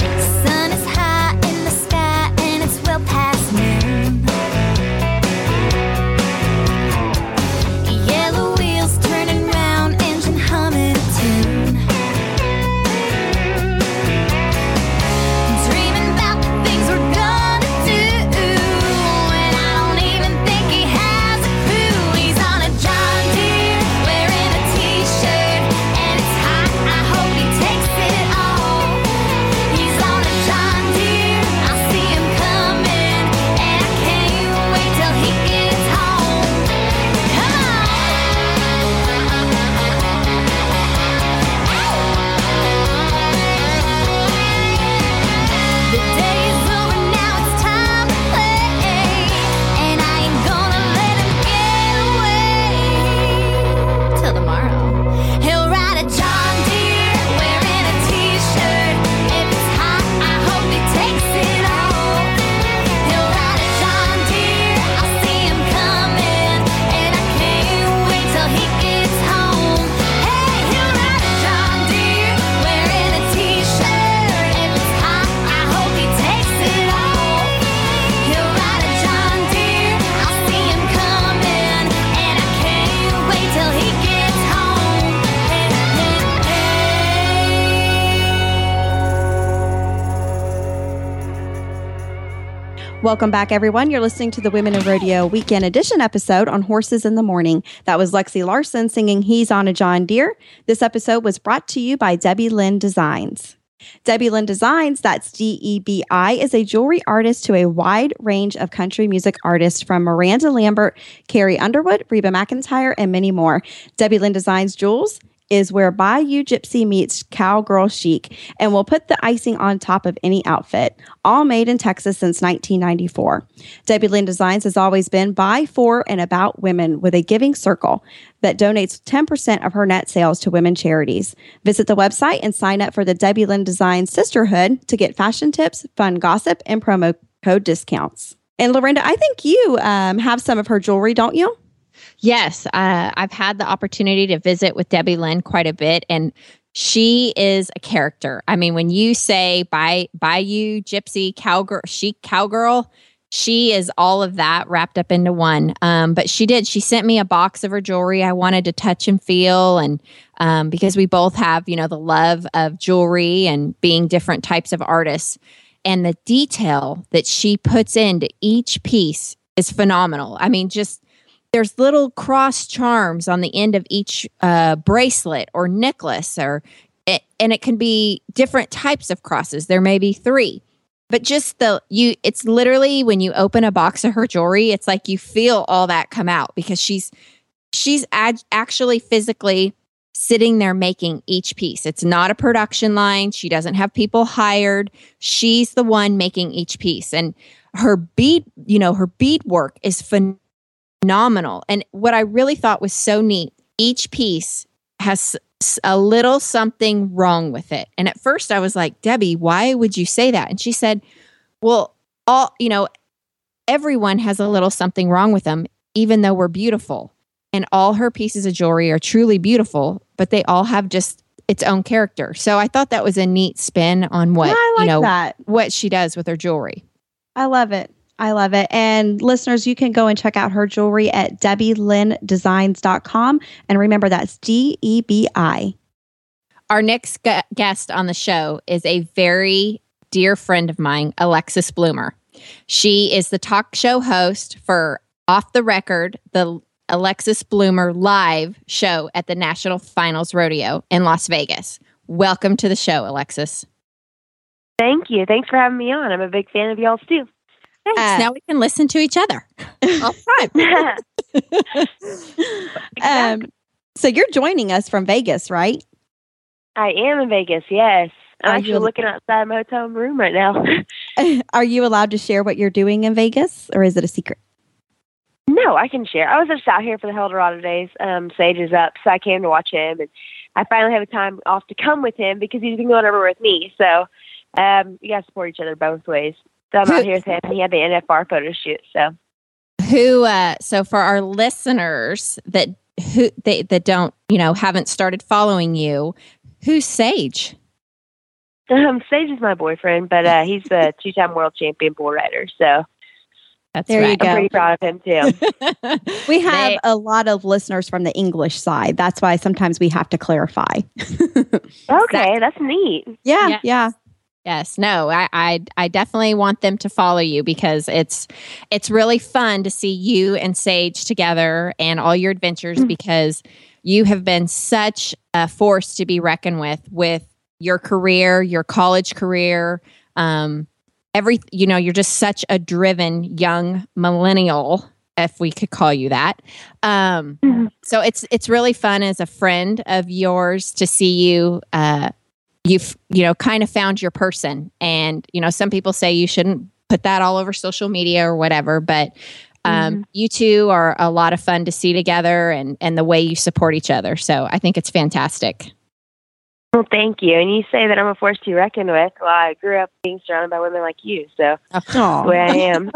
Welcome back, everyone. You're listening to the Women in Rodeo Weekend Edition episode on Horses in the Morning. That was Lexi Larson singing He's on a John Deere. This episode was brought to you by Debbie Lynn Designs. Debbie Lynn Designs, that's D E B I, is a jewelry artist to a wide range of country music artists from Miranda Lambert, Carrie Underwood, Reba McEntire, and many more. Debbie Lynn Designs Jewels is where Bayou Gypsy meets cowgirl chic, and will put the icing on top of any outfit. All made in Texas since nineteen ninety-four. Debbie Lynn Designs has always been by, for, and about women with a giving circle that donates ten percent of her net sales to women charities. Visit the website and sign up for the Debbie Lynn Designs Sisterhood to get fashion tips, fun gossip, and promo code discounts. And Lorinda, I think you um, have some of her jewelry, don't you? Yes, uh, I've had the opportunity to visit with Debbie Lynn quite a bit, and she is a character. I mean, when you say by Bayou Gypsy cowgirl, chic cowgirl, she is all of that wrapped up into one. Um, but she did. She sent me a box of her jewelry. I wanted to touch and feel, and um, because we both have, you know, the love of jewelry and being different types of artists, and the detail that she puts into each piece is phenomenal. I mean, just there's little cross charms on the end of each uh, bracelet or necklace, or it, and it can be different types of crosses. There may be three, but just the you. It's literally when you open a box of her jewelry, it's like you feel all that come out because she's she's ad- actually physically sitting there making each piece. It's not a production line. She doesn't have people hired. She's the one making each piece, and her bead, you know, her bead work is phenomenal. Phenomenal. And what I really thought was so neat, each piece has a little something wrong with it. And at first I was like, Debbie, why would you say that? And she said, well, all, you know, everyone has a little something wrong with them, even though we're beautiful. And all her pieces of jewelry are truly beautiful, but they all have just its own character. So I thought that was a neat spin on what, Yeah, I like you know, that. what she does with her jewelry. I love it. I love it. And listeners, you can go and check out her jewelry at debbie lynn designs dot com. And remember, that's D E B I. Our next gu- guest on the show is a very dear friend of mine, Alexis Bloomer. She is the talk show host for Off the Record, the Alexis Bloomer live show at the National Finals Rodeo in Las Vegas. Welcome to the show, Alexis. Thank you. Thanks for having me on. I'm a big fan of y'all's too. Thanks. Uh, now we can listen to each other all the Um, Exactly. so you're joining us from Vegas, right? I am in Vegas, yes. I'm Are actually you- looking outside my hotel room right now. Are you allowed to share what you're doing in Vegas, or is it a secret? No, I can share. I was just out here for the Eldorado days. Um, Sage is up, so I came to watch him. And I finally have a time off to come with him because he's been going over with me. So um, you guys support each other both ways. So I'm out here with him, and he had the N F R photo shoot. So Who? Uh, so for our listeners that who they that don't you know haven't started following you, who's Sage? um, Sage is my boyfriend, but uh, he's a two-time world champion bull rider. So That's There you right. go. I'm pretty proud of him too. We have They- a lot of listeners from the English side. That's why sometimes we have to clarify. Okay, that's neat. yeah, Yes. yeah. Yes, no, I, I I definitely want them to follow you because it's it's really fun to see you and Sage together and all your adventures because you have been such a force to be reckoned with with your career, your college career, um, every you know, you're just such a driven young millennial, if we could call you that. Um, so it's it's really fun as a friend of yours to see you. Uh, you've you know kind of found your person, and you know some people say you shouldn't put that all over social media or whatever, but um, Mhm. you two are a lot of fun to see together, and and the way you support each other. So I think it's fantastic. Well, thank you. And you say that I'm a force to be reckoned with. Well, I grew up being surrounded by women like you, so that's the way I am.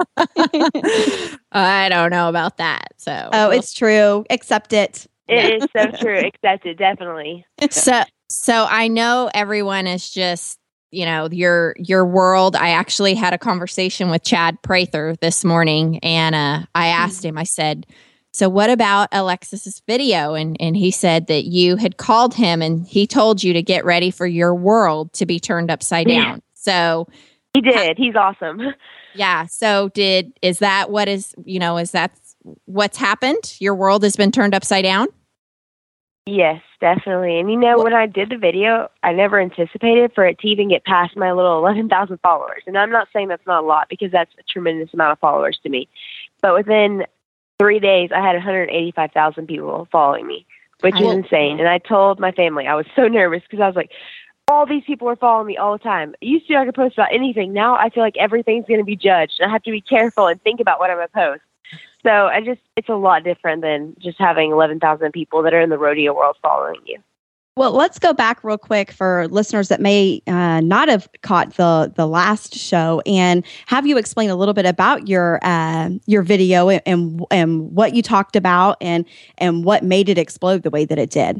I don't know about that. So Oh, it's true. Accept it. It is so true. Accepted, definitely. so so I know everyone is just you know your your world. I actually had a conversation with Chad Prather this morning, and uh, I asked him. I said, "So what about Alexis's video?" And and he said that you had called him and he told you to get ready for your world to be turned upside Yeah. down. So He did. He's awesome. Yeah. So did, is that what is, you know, is that what's happened? Your world has been turned upside down? Yes, definitely. And you know, when I did the video, I never anticipated for it to even get past my little eleven thousand followers. And I'm not saying that's not a lot because that's a tremendous amount of followers to me. But within three days, I had one hundred eighty-five thousand people following me, which is insane. And I told my family, I was so nervous because I was like, all these people are following me all the time. It used to, I could post about anything. Now I feel like everything's going to be judged. I have to be careful and think about what I'm going to post. So I just, it's a lot different than just having eleven thousand people that are in the rodeo world following you. Well, let's go back real quick for listeners that may uh, not have caught the the last show, and have you explain a little bit about your uh, your video and, and and what you talked about and and what made it explode the way that it did.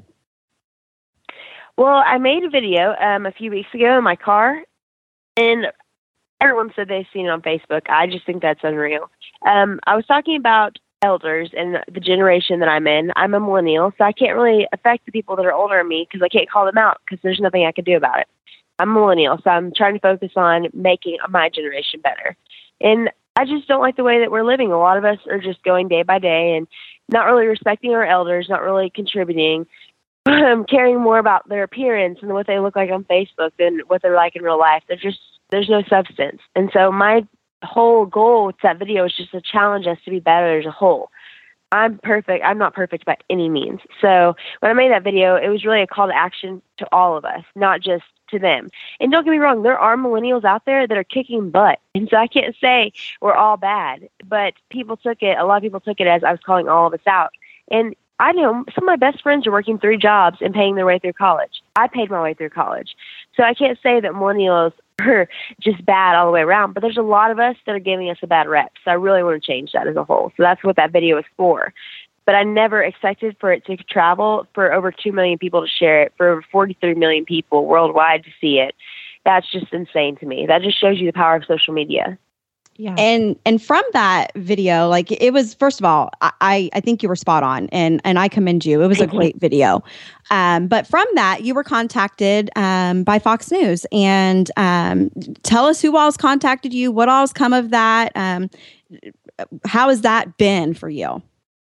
Well, I made a video um, a few weeks ago in my car, and everyone said they've seen it on Facebook. I just think that's unreal. Um, I was talking about elders and the generation that I'm in. I'm a millennial, so I can't really affect the people that are older than me because I can't call them out because there's nothing I can do about it. I'm a millennial, so I'm trying to focus on making my generation better. And I just don't like the way that we're living. A lot of us are just going day by day and not really respecting our elders, not really contributing, um, caring more about their appearance and what they look like on Facebook than what they're like in real life. They're just, there's no substance. And so my whole goal with that video is just to challenge us to be better as a whole. I'm perfect. I'm not perfect by any means. So when I made that video, it was really a call to action to all of us, not just to them. And don't get me wrong, there are millennials out there that are kicking butt. And so I can't say we're all bad, but people took it, a lot of people took it as I was calling all of us out. And I know some of my best friends are working three jobs and paying their way through college. I paid my way through college. So I can't say that millennials are just bad all the way around, but there's a lot of us that are giving us a bad rep. So I really want to change that as a whole. So that's what that video is for. But I never expected for it to travel, for over two million people to share it, for over forty-three million people worldwide to see it. That's just insane to me. That just shows you the power of social media. Yeah. And and from that video, like it was, first of all, I, I think you were spot on, and and I commend you. It was a great video. Um, but from that, you were contacted um, by Fox News, and um, tell us who all's contacted you, what all's come of that. Um, how has that been for you?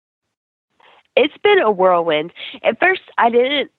It's been a whirlwind. At first, I didn't.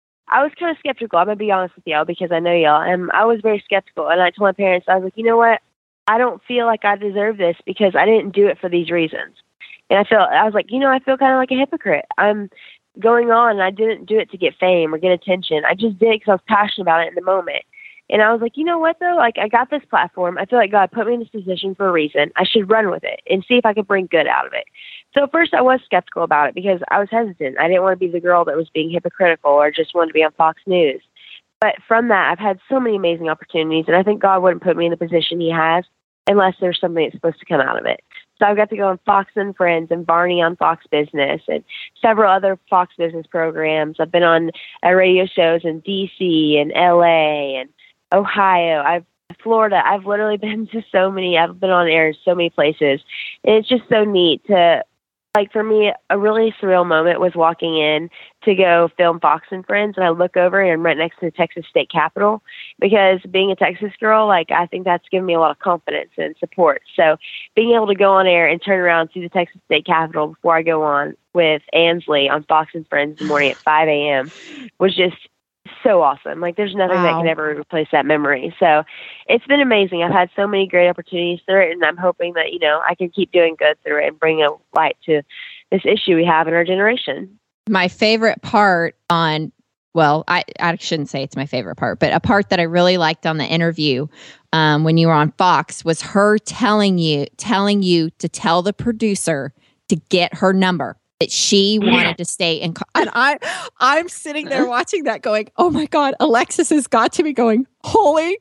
I was kind of skeptical. I'm gonna be honest with y'all because I know y'all, and I was very skeptical. And I told my parents, I was like, you know what? I don't feel like I deserve this because I didn't do it for these reasons. And I felt, I was like, you know, I feel kind of like a hypocrite. I'm going on and I didn't do it to get fame or get attention. I just did it because I was passionate about it in the moment. And I was like, you know what though? Like I got this platform. I feel like God put me in this position for a reason. I should run with it and see if I could bring good out of it. So at first I was skeptical about it because I was hesitant. I didn't want to be the girl that was being hypocritical or just wanted to be on Fox News. But from that, I've had so many amazing opportunities, and I think God wouldn't put me in the position he has unless there's something that's supposed to come out of it. So I've got to go on Fox and Friends and Barney on Fox Business and several other Fox Business programs. I've been on uh, radio shows in D C and L A and Ohio. I've Florida. I've literally been to so many. I've been on air in so many places. And it's just so neat to, like for me, a really surreal moment was walking in to go film Fox and Friends, and I look over and I'm right next to the Texas State Capitol because being a Texas girl, like I think that's given me a lot of confidence and support. So being able to go on air and turn around and see the Texas State Capitol before I go on with Ansley on Fox and Friends in the morning at five a.m. was just so awesome. Like there's nothing Wow. that can ever replace that memory. So it's been amazing. I've had so many great opportunities through it, and I'm hoping that, you know, I can keep doing good through it and bring a light to this issue we have in our generation. My favorite part on, well, I, I shouldn't say it's my favorite part, but a part that I really liked on the interview um, when you were on Fox was her telling you, telling you to tell the producer to get her number. That she wanted to stay in, co- and I, I'm sitting there watching that, going, "Oh my God, Alexis has got to be going, holy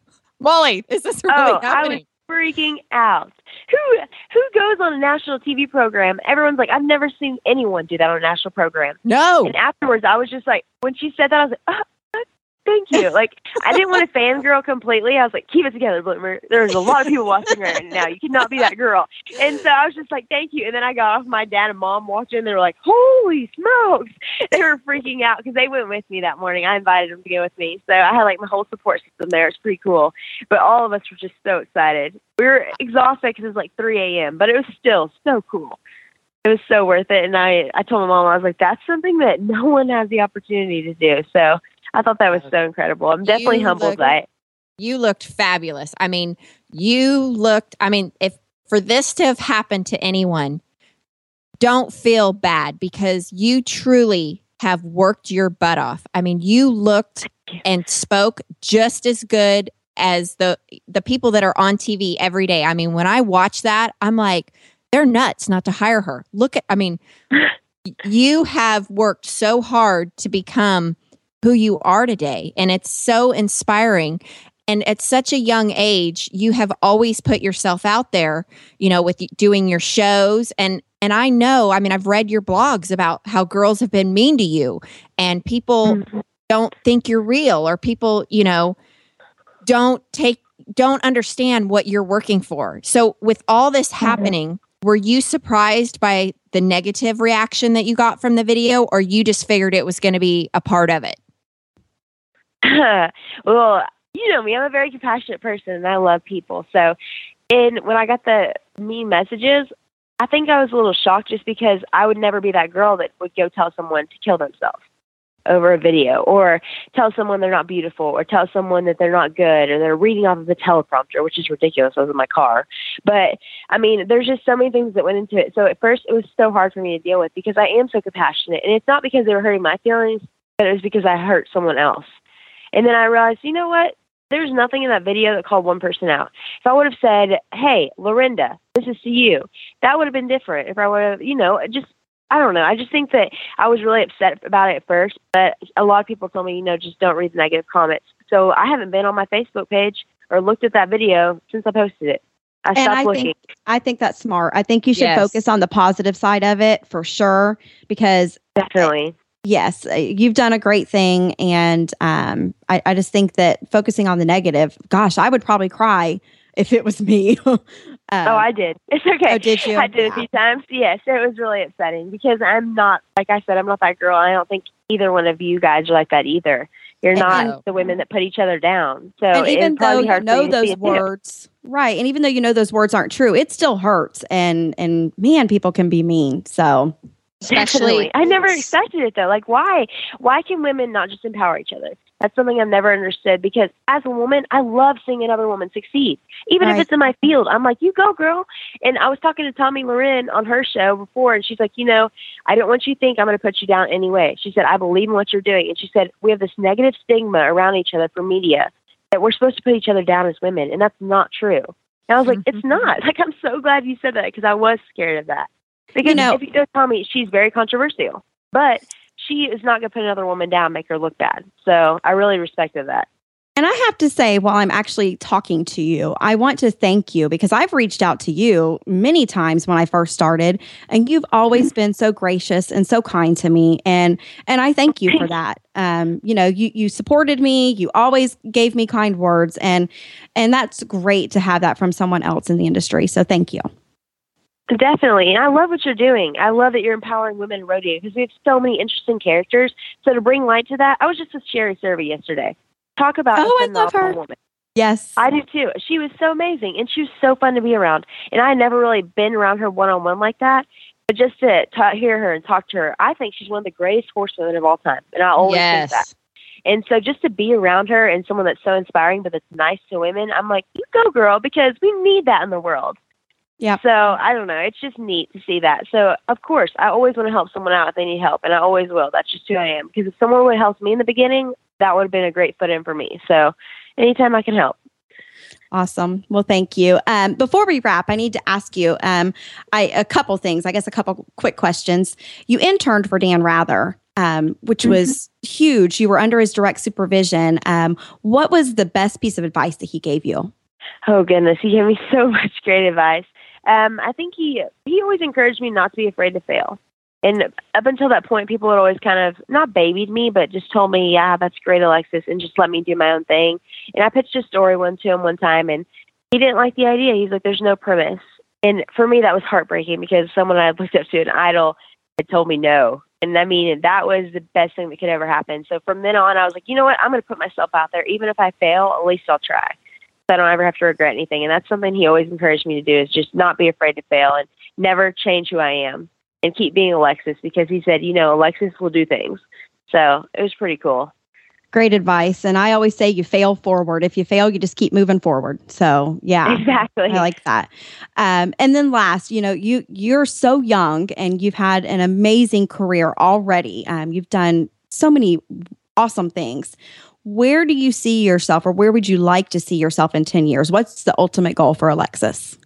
moly, is this really oh, happening?" I was freaking out. Who who goes on a national T V program? Everyone's like, I've never seen anyone do that on a national program. No. And afterwards, I was just like, when she said that, I was like, oh, what? thank you. Like, I didn't want to fangirl completely. I was like, keep it together, Bloomer. There's a lot of people watching right now. You cannot be that girl. And so I was just like, thank you. And then I got off my dad and mom watching. And they were like, holy smokes. They were freaking out because they went with me that morning. I invited them to go with me. So I had like my whole support system there. It's pretty cool. But all of us were just so excited. We were exhausted because it was like three a.m., but it was still so cool. It was so worth it. And I, I told my mom, I was like, that's something that no one has the opportunity to do. So I thought that was so incredible. I'm definitely You humbled looked- by it. You looked fabulous. I mean, you looked, I mean, if for this to have happened to anyone, don't feel bad because you truly have worked your butt off. I mean, you looked and spoke just as good as the the people that are on T V every day. I mean, when I watch that, I'm like, they're nuts not to hire her. Look at, I mean, you have worked so hard to become who you are today. And it's so inspiring. And at such a young age, you have always put yourself out there, you know, with doing your shows. And, and I know, I mean, I've read your blogs about how girls have been mean to you and people mm-hmm. don't think you're real, or people, you know, don't take, don't understand what you're working for. So with all this happening, mm-hmm. were you surprised by the negative reaction that you got from the video, or you just figured it was going to be a part of it? Well, you know me, I'm a very compassionate person and I love people. So and when I got the mean messages, I think I was a little shocked just because I would never be that girl that would go tell someone to kill themselves over a video, or tell someone they're not beautiful, or tell someone that they're not good, or they're reading off of the teleprompter, which is ridiculous. I was in my car. But I mean, there's just so many things that went into it. So at first it was so hard for me to deal with because I am so compassionate, and it's not because they were hurting my feelings, but it was because I hurt someone else. And then I realized, you know what? There's nothing in that video that called one person out. If I would have said, hey, Lorinda, this is to you, that would have been different. If I would have, you know, just, I don't know. I just think that I was really upset about it at first, but a lot of people told me, you know, just don't read the negative comments. So I haven't been on my Facebook page or looked at that video since I posted it. I and stopped I looking. Think, I think that's smart. I think you should Yes. focus on the positive side of it for sure, because Definitely. yes, uh, you've done a great thing. And um, I, I just think that focusing on the negative, gosh, I would probably cry if it was me. um, Oh, I did. It's okay. Oh, did you? I did a few times. Yes, it was really upsetting because I'm not, like I said, I'm not that girl. I don't think either one of you guys are like that either. You're not And- the women that put each other down. So and even it's though probably you hard for know me to see those it too. words, right? And even though you know those words aren't true, it still hurts. And and man, people can be mean. So Especially, Definitely. I never expected it though. Like, why? Why can women not just empower each other? That's something I've never understood, because as a woman, I love seeing another woman succeed. Even Right. if it's in my field, I'm like, you go, girl. And I was talking to Tommy Loren on her show before, and she's like, you know, I don't want you to think I'm going to put you down anyway. She said, I believe in what you're doing. And she said, we have this negative stigma around each other from media that we're supposed to put each other down as women, and that's not true. And I was like, Mm-hmm. it's not. Like, I'm so glad you said that, because I was scared of that. Because You know- if you know Tommy, she's very controversial, but she is not going to put another woman down, make her look bad. So I really respected that. And I have to say, while I'm actually talking to you, I want to thank you, because I've reached out to you many times when I first started, and you've always been so gracious and so kind to me. And and I thank you for that. Um, you know, you you supported me. You always gave me kind words, and and that's great to have that from someone else in the industry. So thank you. Definitely. And I love what you're doing. I love that you're empowering women in rodeo, because we have so many interesting characters. So to bring light to that, I was just with Sherry Serby yesterday. Talk about Oh, a I love phenomenal her. woman. Yes, I do too. She was so amazing, and she was so fun to be around. And I never really been around her one-on-one like that. But just to ta hear her and talk to her, I think she's one of the greatest horsewomen of all time. And I always yes. think that. And so just to be around her and someone that's so inspiring, but that's nice to women, I'm like, you go, girl, because we need that in the world. Yeah. So I don't know. It's just neat to see that. So of course, I always want to help someone out if they need help, and I always will. That's just who I am. Because if someone would have helped me in the beginning, that would have been a great foot in for me. So anytime I can help. Awesome. Well, thank you. Um, before we wrap, I need to ask you um, I, a couple things. I guess a couple quick questions. You interned for Dan Rather, um, which was huge. You were under his direct supervision. Um, what was the best piece of advice that he gave you? Oh goodness, he gave me so much great advice. Um, I think he he always encouraged me not to be afraid to fail. And up until that point, people had always kind of not babied me, but just told me, yeah, that's great, Alexis, and just let me do my own thing. And I pitched a story one to him one time, and he didn't like the idea. He's like, there's no premise. And for me, that was heartbreaking because someone I looked up to, an idol, had told me no. And I mean, that was the best thing that could ever happen. So from then on, I was like, you know what? I'm going to put myself out there. Even if I fail, at least I'll try. So I don't ever have to regret anything. And that's something he always encouraged me to do, is just not be afraid to fail and never change who I am and keep being Alexis, because he said, you know, Alexis will do things. So it was pretty cool. Great advice. And I always say you fail forward. If you fail, you just keep moving forward. So yeah, exactly. I like that. Um, and then last, you know, you, you're so young and you've had an amazing career already. Um, you've done so many awesome things. Where do you see yourself, or where would you like to see yourself in ten years? What's the ultimate goal for Alexis?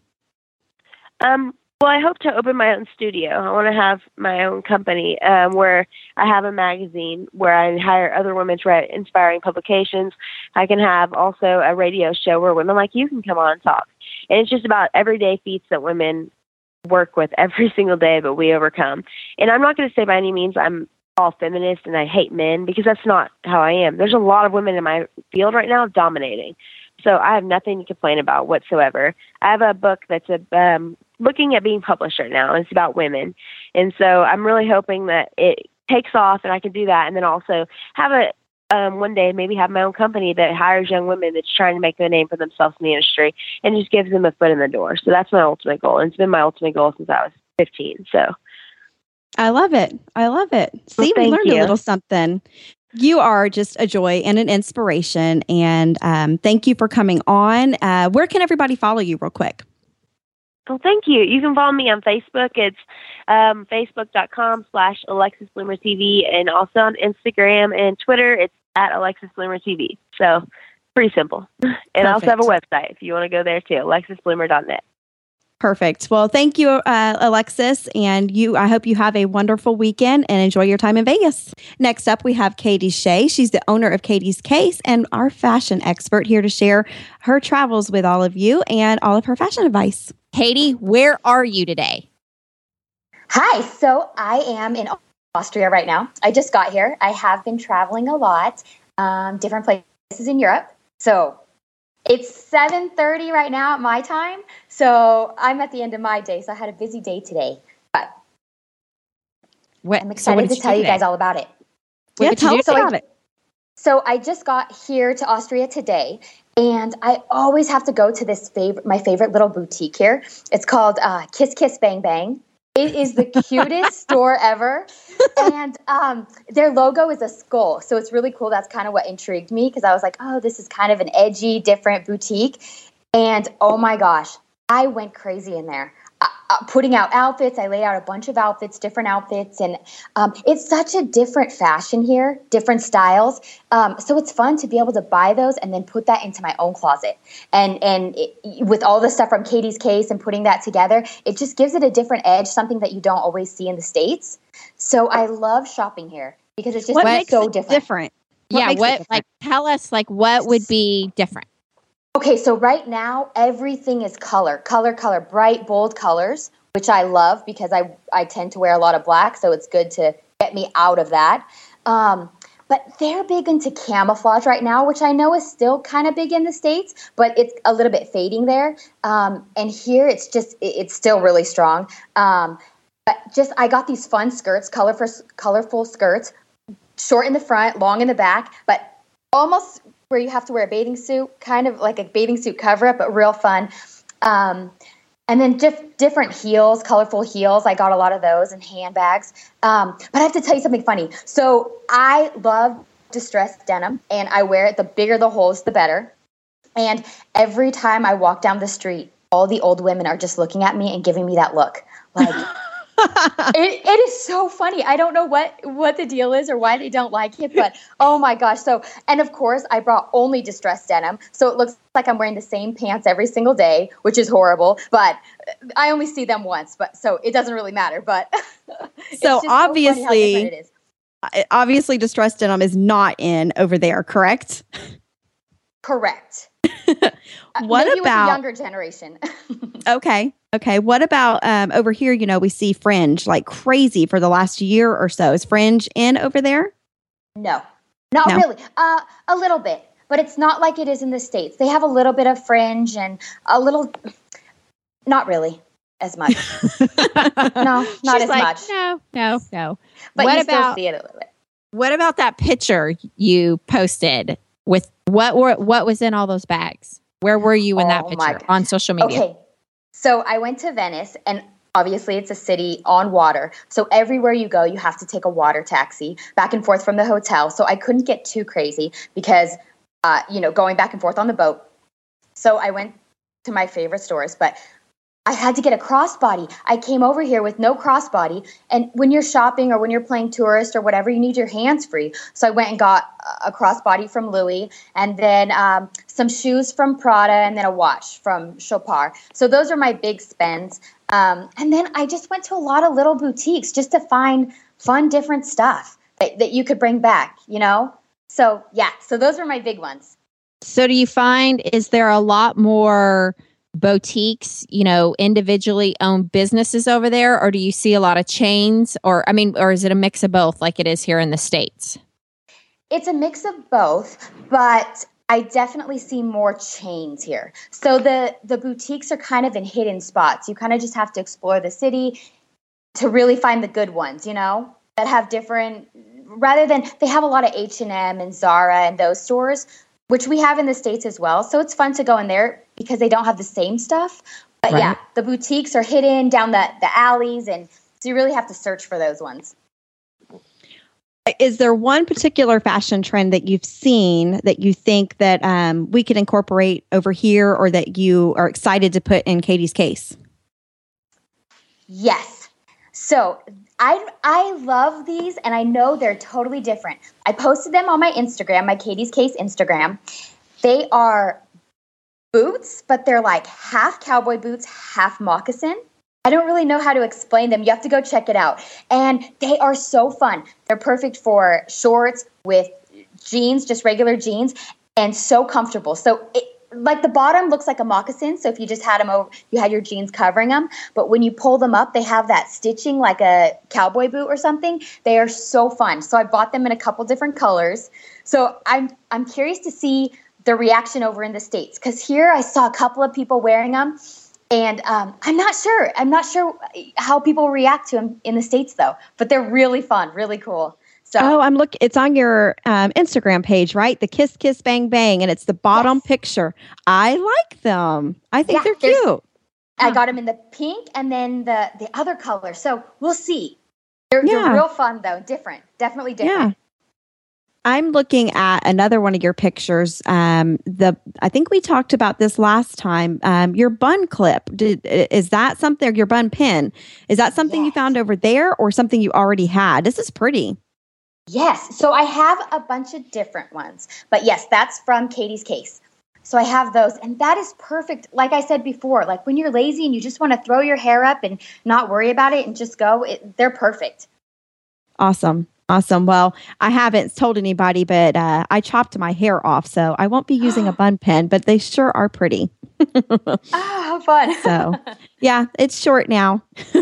Um, Well, I hope to open my own studio. I want to have my own company um, where I have a magazine where I hire other women to write inspiring publications. I can have also a radio show where women like you can come on and talk. And it's just about everyday feats that women work with every single day, but we overcome. And I'm not going to say by any means I'm all feminist and I hate men, because that's not how I am. There's a lot of women in my field right now dominating. So I have nothing to complain about whatsoever. I have a book that's a, um, looking at being published right now, and it's about women. And so I'm really hoping that it takes off and I can do that. And then also have a, um, one day maybe have my own company that hires young women that's trying to make a name for themselves in the industry and just gives them a foot in the door. So that's my ultimate goal. And it's been my ultimate goal since I was fifteen. So I love it. I love it. See, Well, we learned thank a you. little something. You are just a joy and an inspiration. And um, thank you for coming on. Uh, where can everybody follow you real quick? Well, thank you. You can follow me on Facebook. It's um, facebook.com slash Alexis Bloomer TV, and also on Instagram and Twitter. It's at Alexis Bloomer T V. So pretty simple. And I also have a website if you want to go there too, alexis bloomer dot net. Perfect. Well, thank you, uh, Alexis. And you, I hope you have a wonderful weekend and enjoy your time in Vegas. Next up, we have Katie Shea. She's the owner of Katie's Case and our fashion expert, here to share her travels with all of you and all of her fashion advice. Katie, where are you today? Hi, so I am in Austria right now. I just got here. I have been traveling a lot, um, different places in Europe. So it's seven thirty right now at my time. So I'm at the end of my day. So I had a busy day today. But What, I'm so excited what did to you tell do you today? guys all about it. What yeah, did you tell do us today? about it. So I just got here to Austria today, and I always have to go to this favorite, my favorite little boutique here. It's called uh, Kiss Kiss Bang Bang. It is the cutest store ever, and um, their logo is a skull, so it's really cool. That's kind of what intrigued me, because I was like, oh, this is kind of an edgy, different boutique, and oh my gosh, I went crazy in there. Uh, putting out outfits. I laid out a bunch of outfits, different outfits, and um, it's such a different fashion here, different styles. Um, so it's fun to be able to buy those and then put that into my own closet. And and it, with all the stuff from Katie's Case and putting that together, it just gives it a different edge, something that you don't always see in the States. So I love shopping here because it's just What so makes it different. different? What yeah, makes it what, different? like, tell us, like, what would be different? Okay, so right now, everything is color, color, color, bright, bold colors, which I love because I, I tend to wear a lot of black, so it's good to get me out of that. Um, but they're big into camouflage right now, which I know is still kind of big in the States, but it's a little bit fading there. Um, and here, it's just, it- it's still really strong. Um, but just, I got these fun skirts, colorful, colorful skirts, short in the front, long in the back, but almost where you have to wear a bathing suit, kind of like a bathing suit cover-up, but real fun. Um, and then just different heels, colorful heels. I got a lot of those, and handbags. Um, but I have to tell you something funny. So I love distressed denim, and I wear it. The bigger the holes, the better. And every time I walk down the street, all the old women are just looking at me and giving me that look. Like, it, it is so funny. I don't know what, what the deal is or why they don't like it, but oh my gosh. So, and of course I brought only distressed denim. So it looks like I'm wearing the same pants every single day, which is horrible, but I only see them once, but so it doesn't really matter, but it's So just so funny how obviously- different it is. Obviously, distressed denim is not in over there, correct? Correct. Uh, What maybe with about- the younger generation? Okay. Okay. What about um, over here? You know, we see Fringe like crazy for the last year or so. Is Fringe in over there? No, not No? really. Uh, a little bit, but it's not like it is in the States. They have a little bit of Fringe and a little, not really as much. No, not She's as like, much. No, no, no. But what you about still see it a little bit. what about that picture you posted with what were what was in all those bags? Where were you in that Oh, my picture gosh. on social media? Okay, so I went to Venice, and obviously it's a city on water. So everywhere you go, you have to take a water taxi back and forth from the hotel. So I couldn't get too crazy because, uh, you know, going back and forth on the boat. So I went to my favorite stores, but I had to get a crossbody. I came over here with no crossbody. And when you're shopping or when you're playing tourist or whatever, you need your hands free. So I went and got a crossbody from Louis, and then um, some shoes from Prada, and then a watch from Chopard. So those are my big spends. Um, and then I just went to a lot of little boutiques just to find fun, different stuff that, that you could bring back, you know? So yeah, so those were my big ones. So do you find, is there a lot more boutiques, you know, individually owned businesses over there, or do you see a lot of chains, or I mean, or is it a mix of both like it is here in the States? It's a mix of both, but I definitely see more chains here. So the the boutiques are kind of in hidden spots. You kind of just have to explore the city to really find the good ones, you know, that have different, rather than, they have a lot of H and M and Zara and those stores, which we have in the States as well. So it's fun to go in there because they don't have the same stuff. But Right. yeah, the boutiques are hidden down the, the alleys, and so you really have to search for those ones. Is there one particular fashion trend that you've seen that you think that um, we could incorporate over here, or that you are excited to put in Katie's case? Yes. So I I love these, and I know they're totally different. I posted them on my Instagram, my Katie's Case Instagram. They are boots, but they're like half cowboy boots, half moccasin. I don't really know how to explain them. You have to go check it out. And they are so fun. They're perfect for shorts with jeans, just regular jeans, and so comfortable. So it, like the bottom looks like a moccasin. So if you just had them over, you had your jeans covering them. But when you pull them up, they have that stitching like a cowboy boot or something. They are so fun. So I bought them in a couple different colors. So I'm I'm curious to see the reaction over in the States, because here I saw a couple of people wearing them. And um, I'm not sure. I'm not sure how people react to them in the States, though. But they're really fun, really cool. So, Oh, I'm look. It's on your um, Instagram page, right? The Kiss Kiss Bang Bang, and it's the bottom Yes. picture. I like them. I think Yeah, they're there's- cute. I got them in the pink and then the the other color. So we'll see. They're, Yeah. they're real fun, though. Different. Definitely different. I'm looking at another one of your pictures. Um, the I think we talked about this last time. Um, your bun clip. Did, is that something? Your bun pin. Is that something you Yes. found over there, or something you already had? This is pretty. Yes. So I have a bunch of different ones. But yes, that's from Katie's Case. So I have those. And that is perfect. Like I said before, like when you're lazy and you just want to throw your hair up and not worry about it and just go, it, they're perfect. Awesome. Awesome. Well, I haven't told anybody, but uh, I chopped my hair off, so I won't be using a bun pin, but they sure are pretty. Oh, how fun. So, yeah, it's short now. so,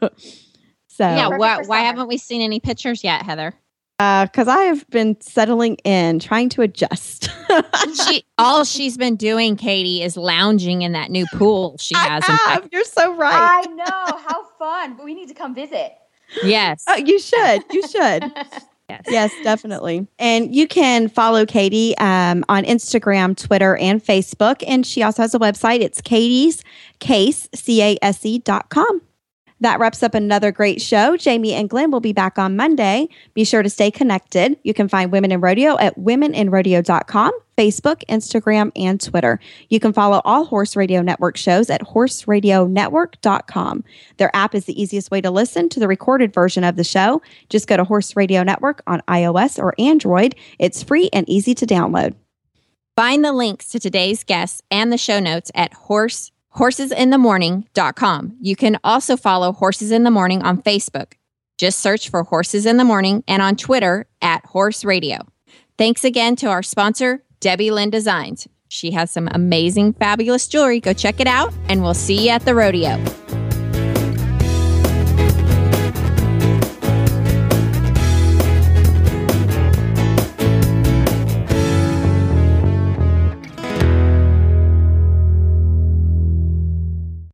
yeah, Perfect why, for why summer. haven't we seen any pictures yet, Heather? because I have been settling in, trying to adjust. She all she's been doing, Katie, is lounging in that new pool she I has. In have. fact. You're so right. I know. How fun. But we need to come visit. Yes. Oh, you should. You should. Yes. Yes, definitely. And you can follow Katie um, on Instagram, Twitter, and Facebook. And she also has a website. It's Katie's Case, C A S E dot com. That wraps up another great show. Jamie and Glenn will be back on Monday. Be sure to stay connected. You can find Women in Rodeo at women in rodeo dot com, Facebook, Instagram, and Twitter. You can follow all Horse Radio Network shows at horse radio network dot com. Their app is the easiest way to listen to the recorded version of the show. Just go to Horse Radio Network on iOS or Android. It's free and easy to download. Find the links to today's guests and the show notes at horse horses in the morning dot com. You can also follow Horses in the Morning on Facebook. Just search for Horses in the Morning, and on Twitter at Horse Radio. Thanks again to our sponsor, Debbie Lynn Designs. She has some amazing, fabulous jewelry. Go check it out, and we'll see you at the rodeo.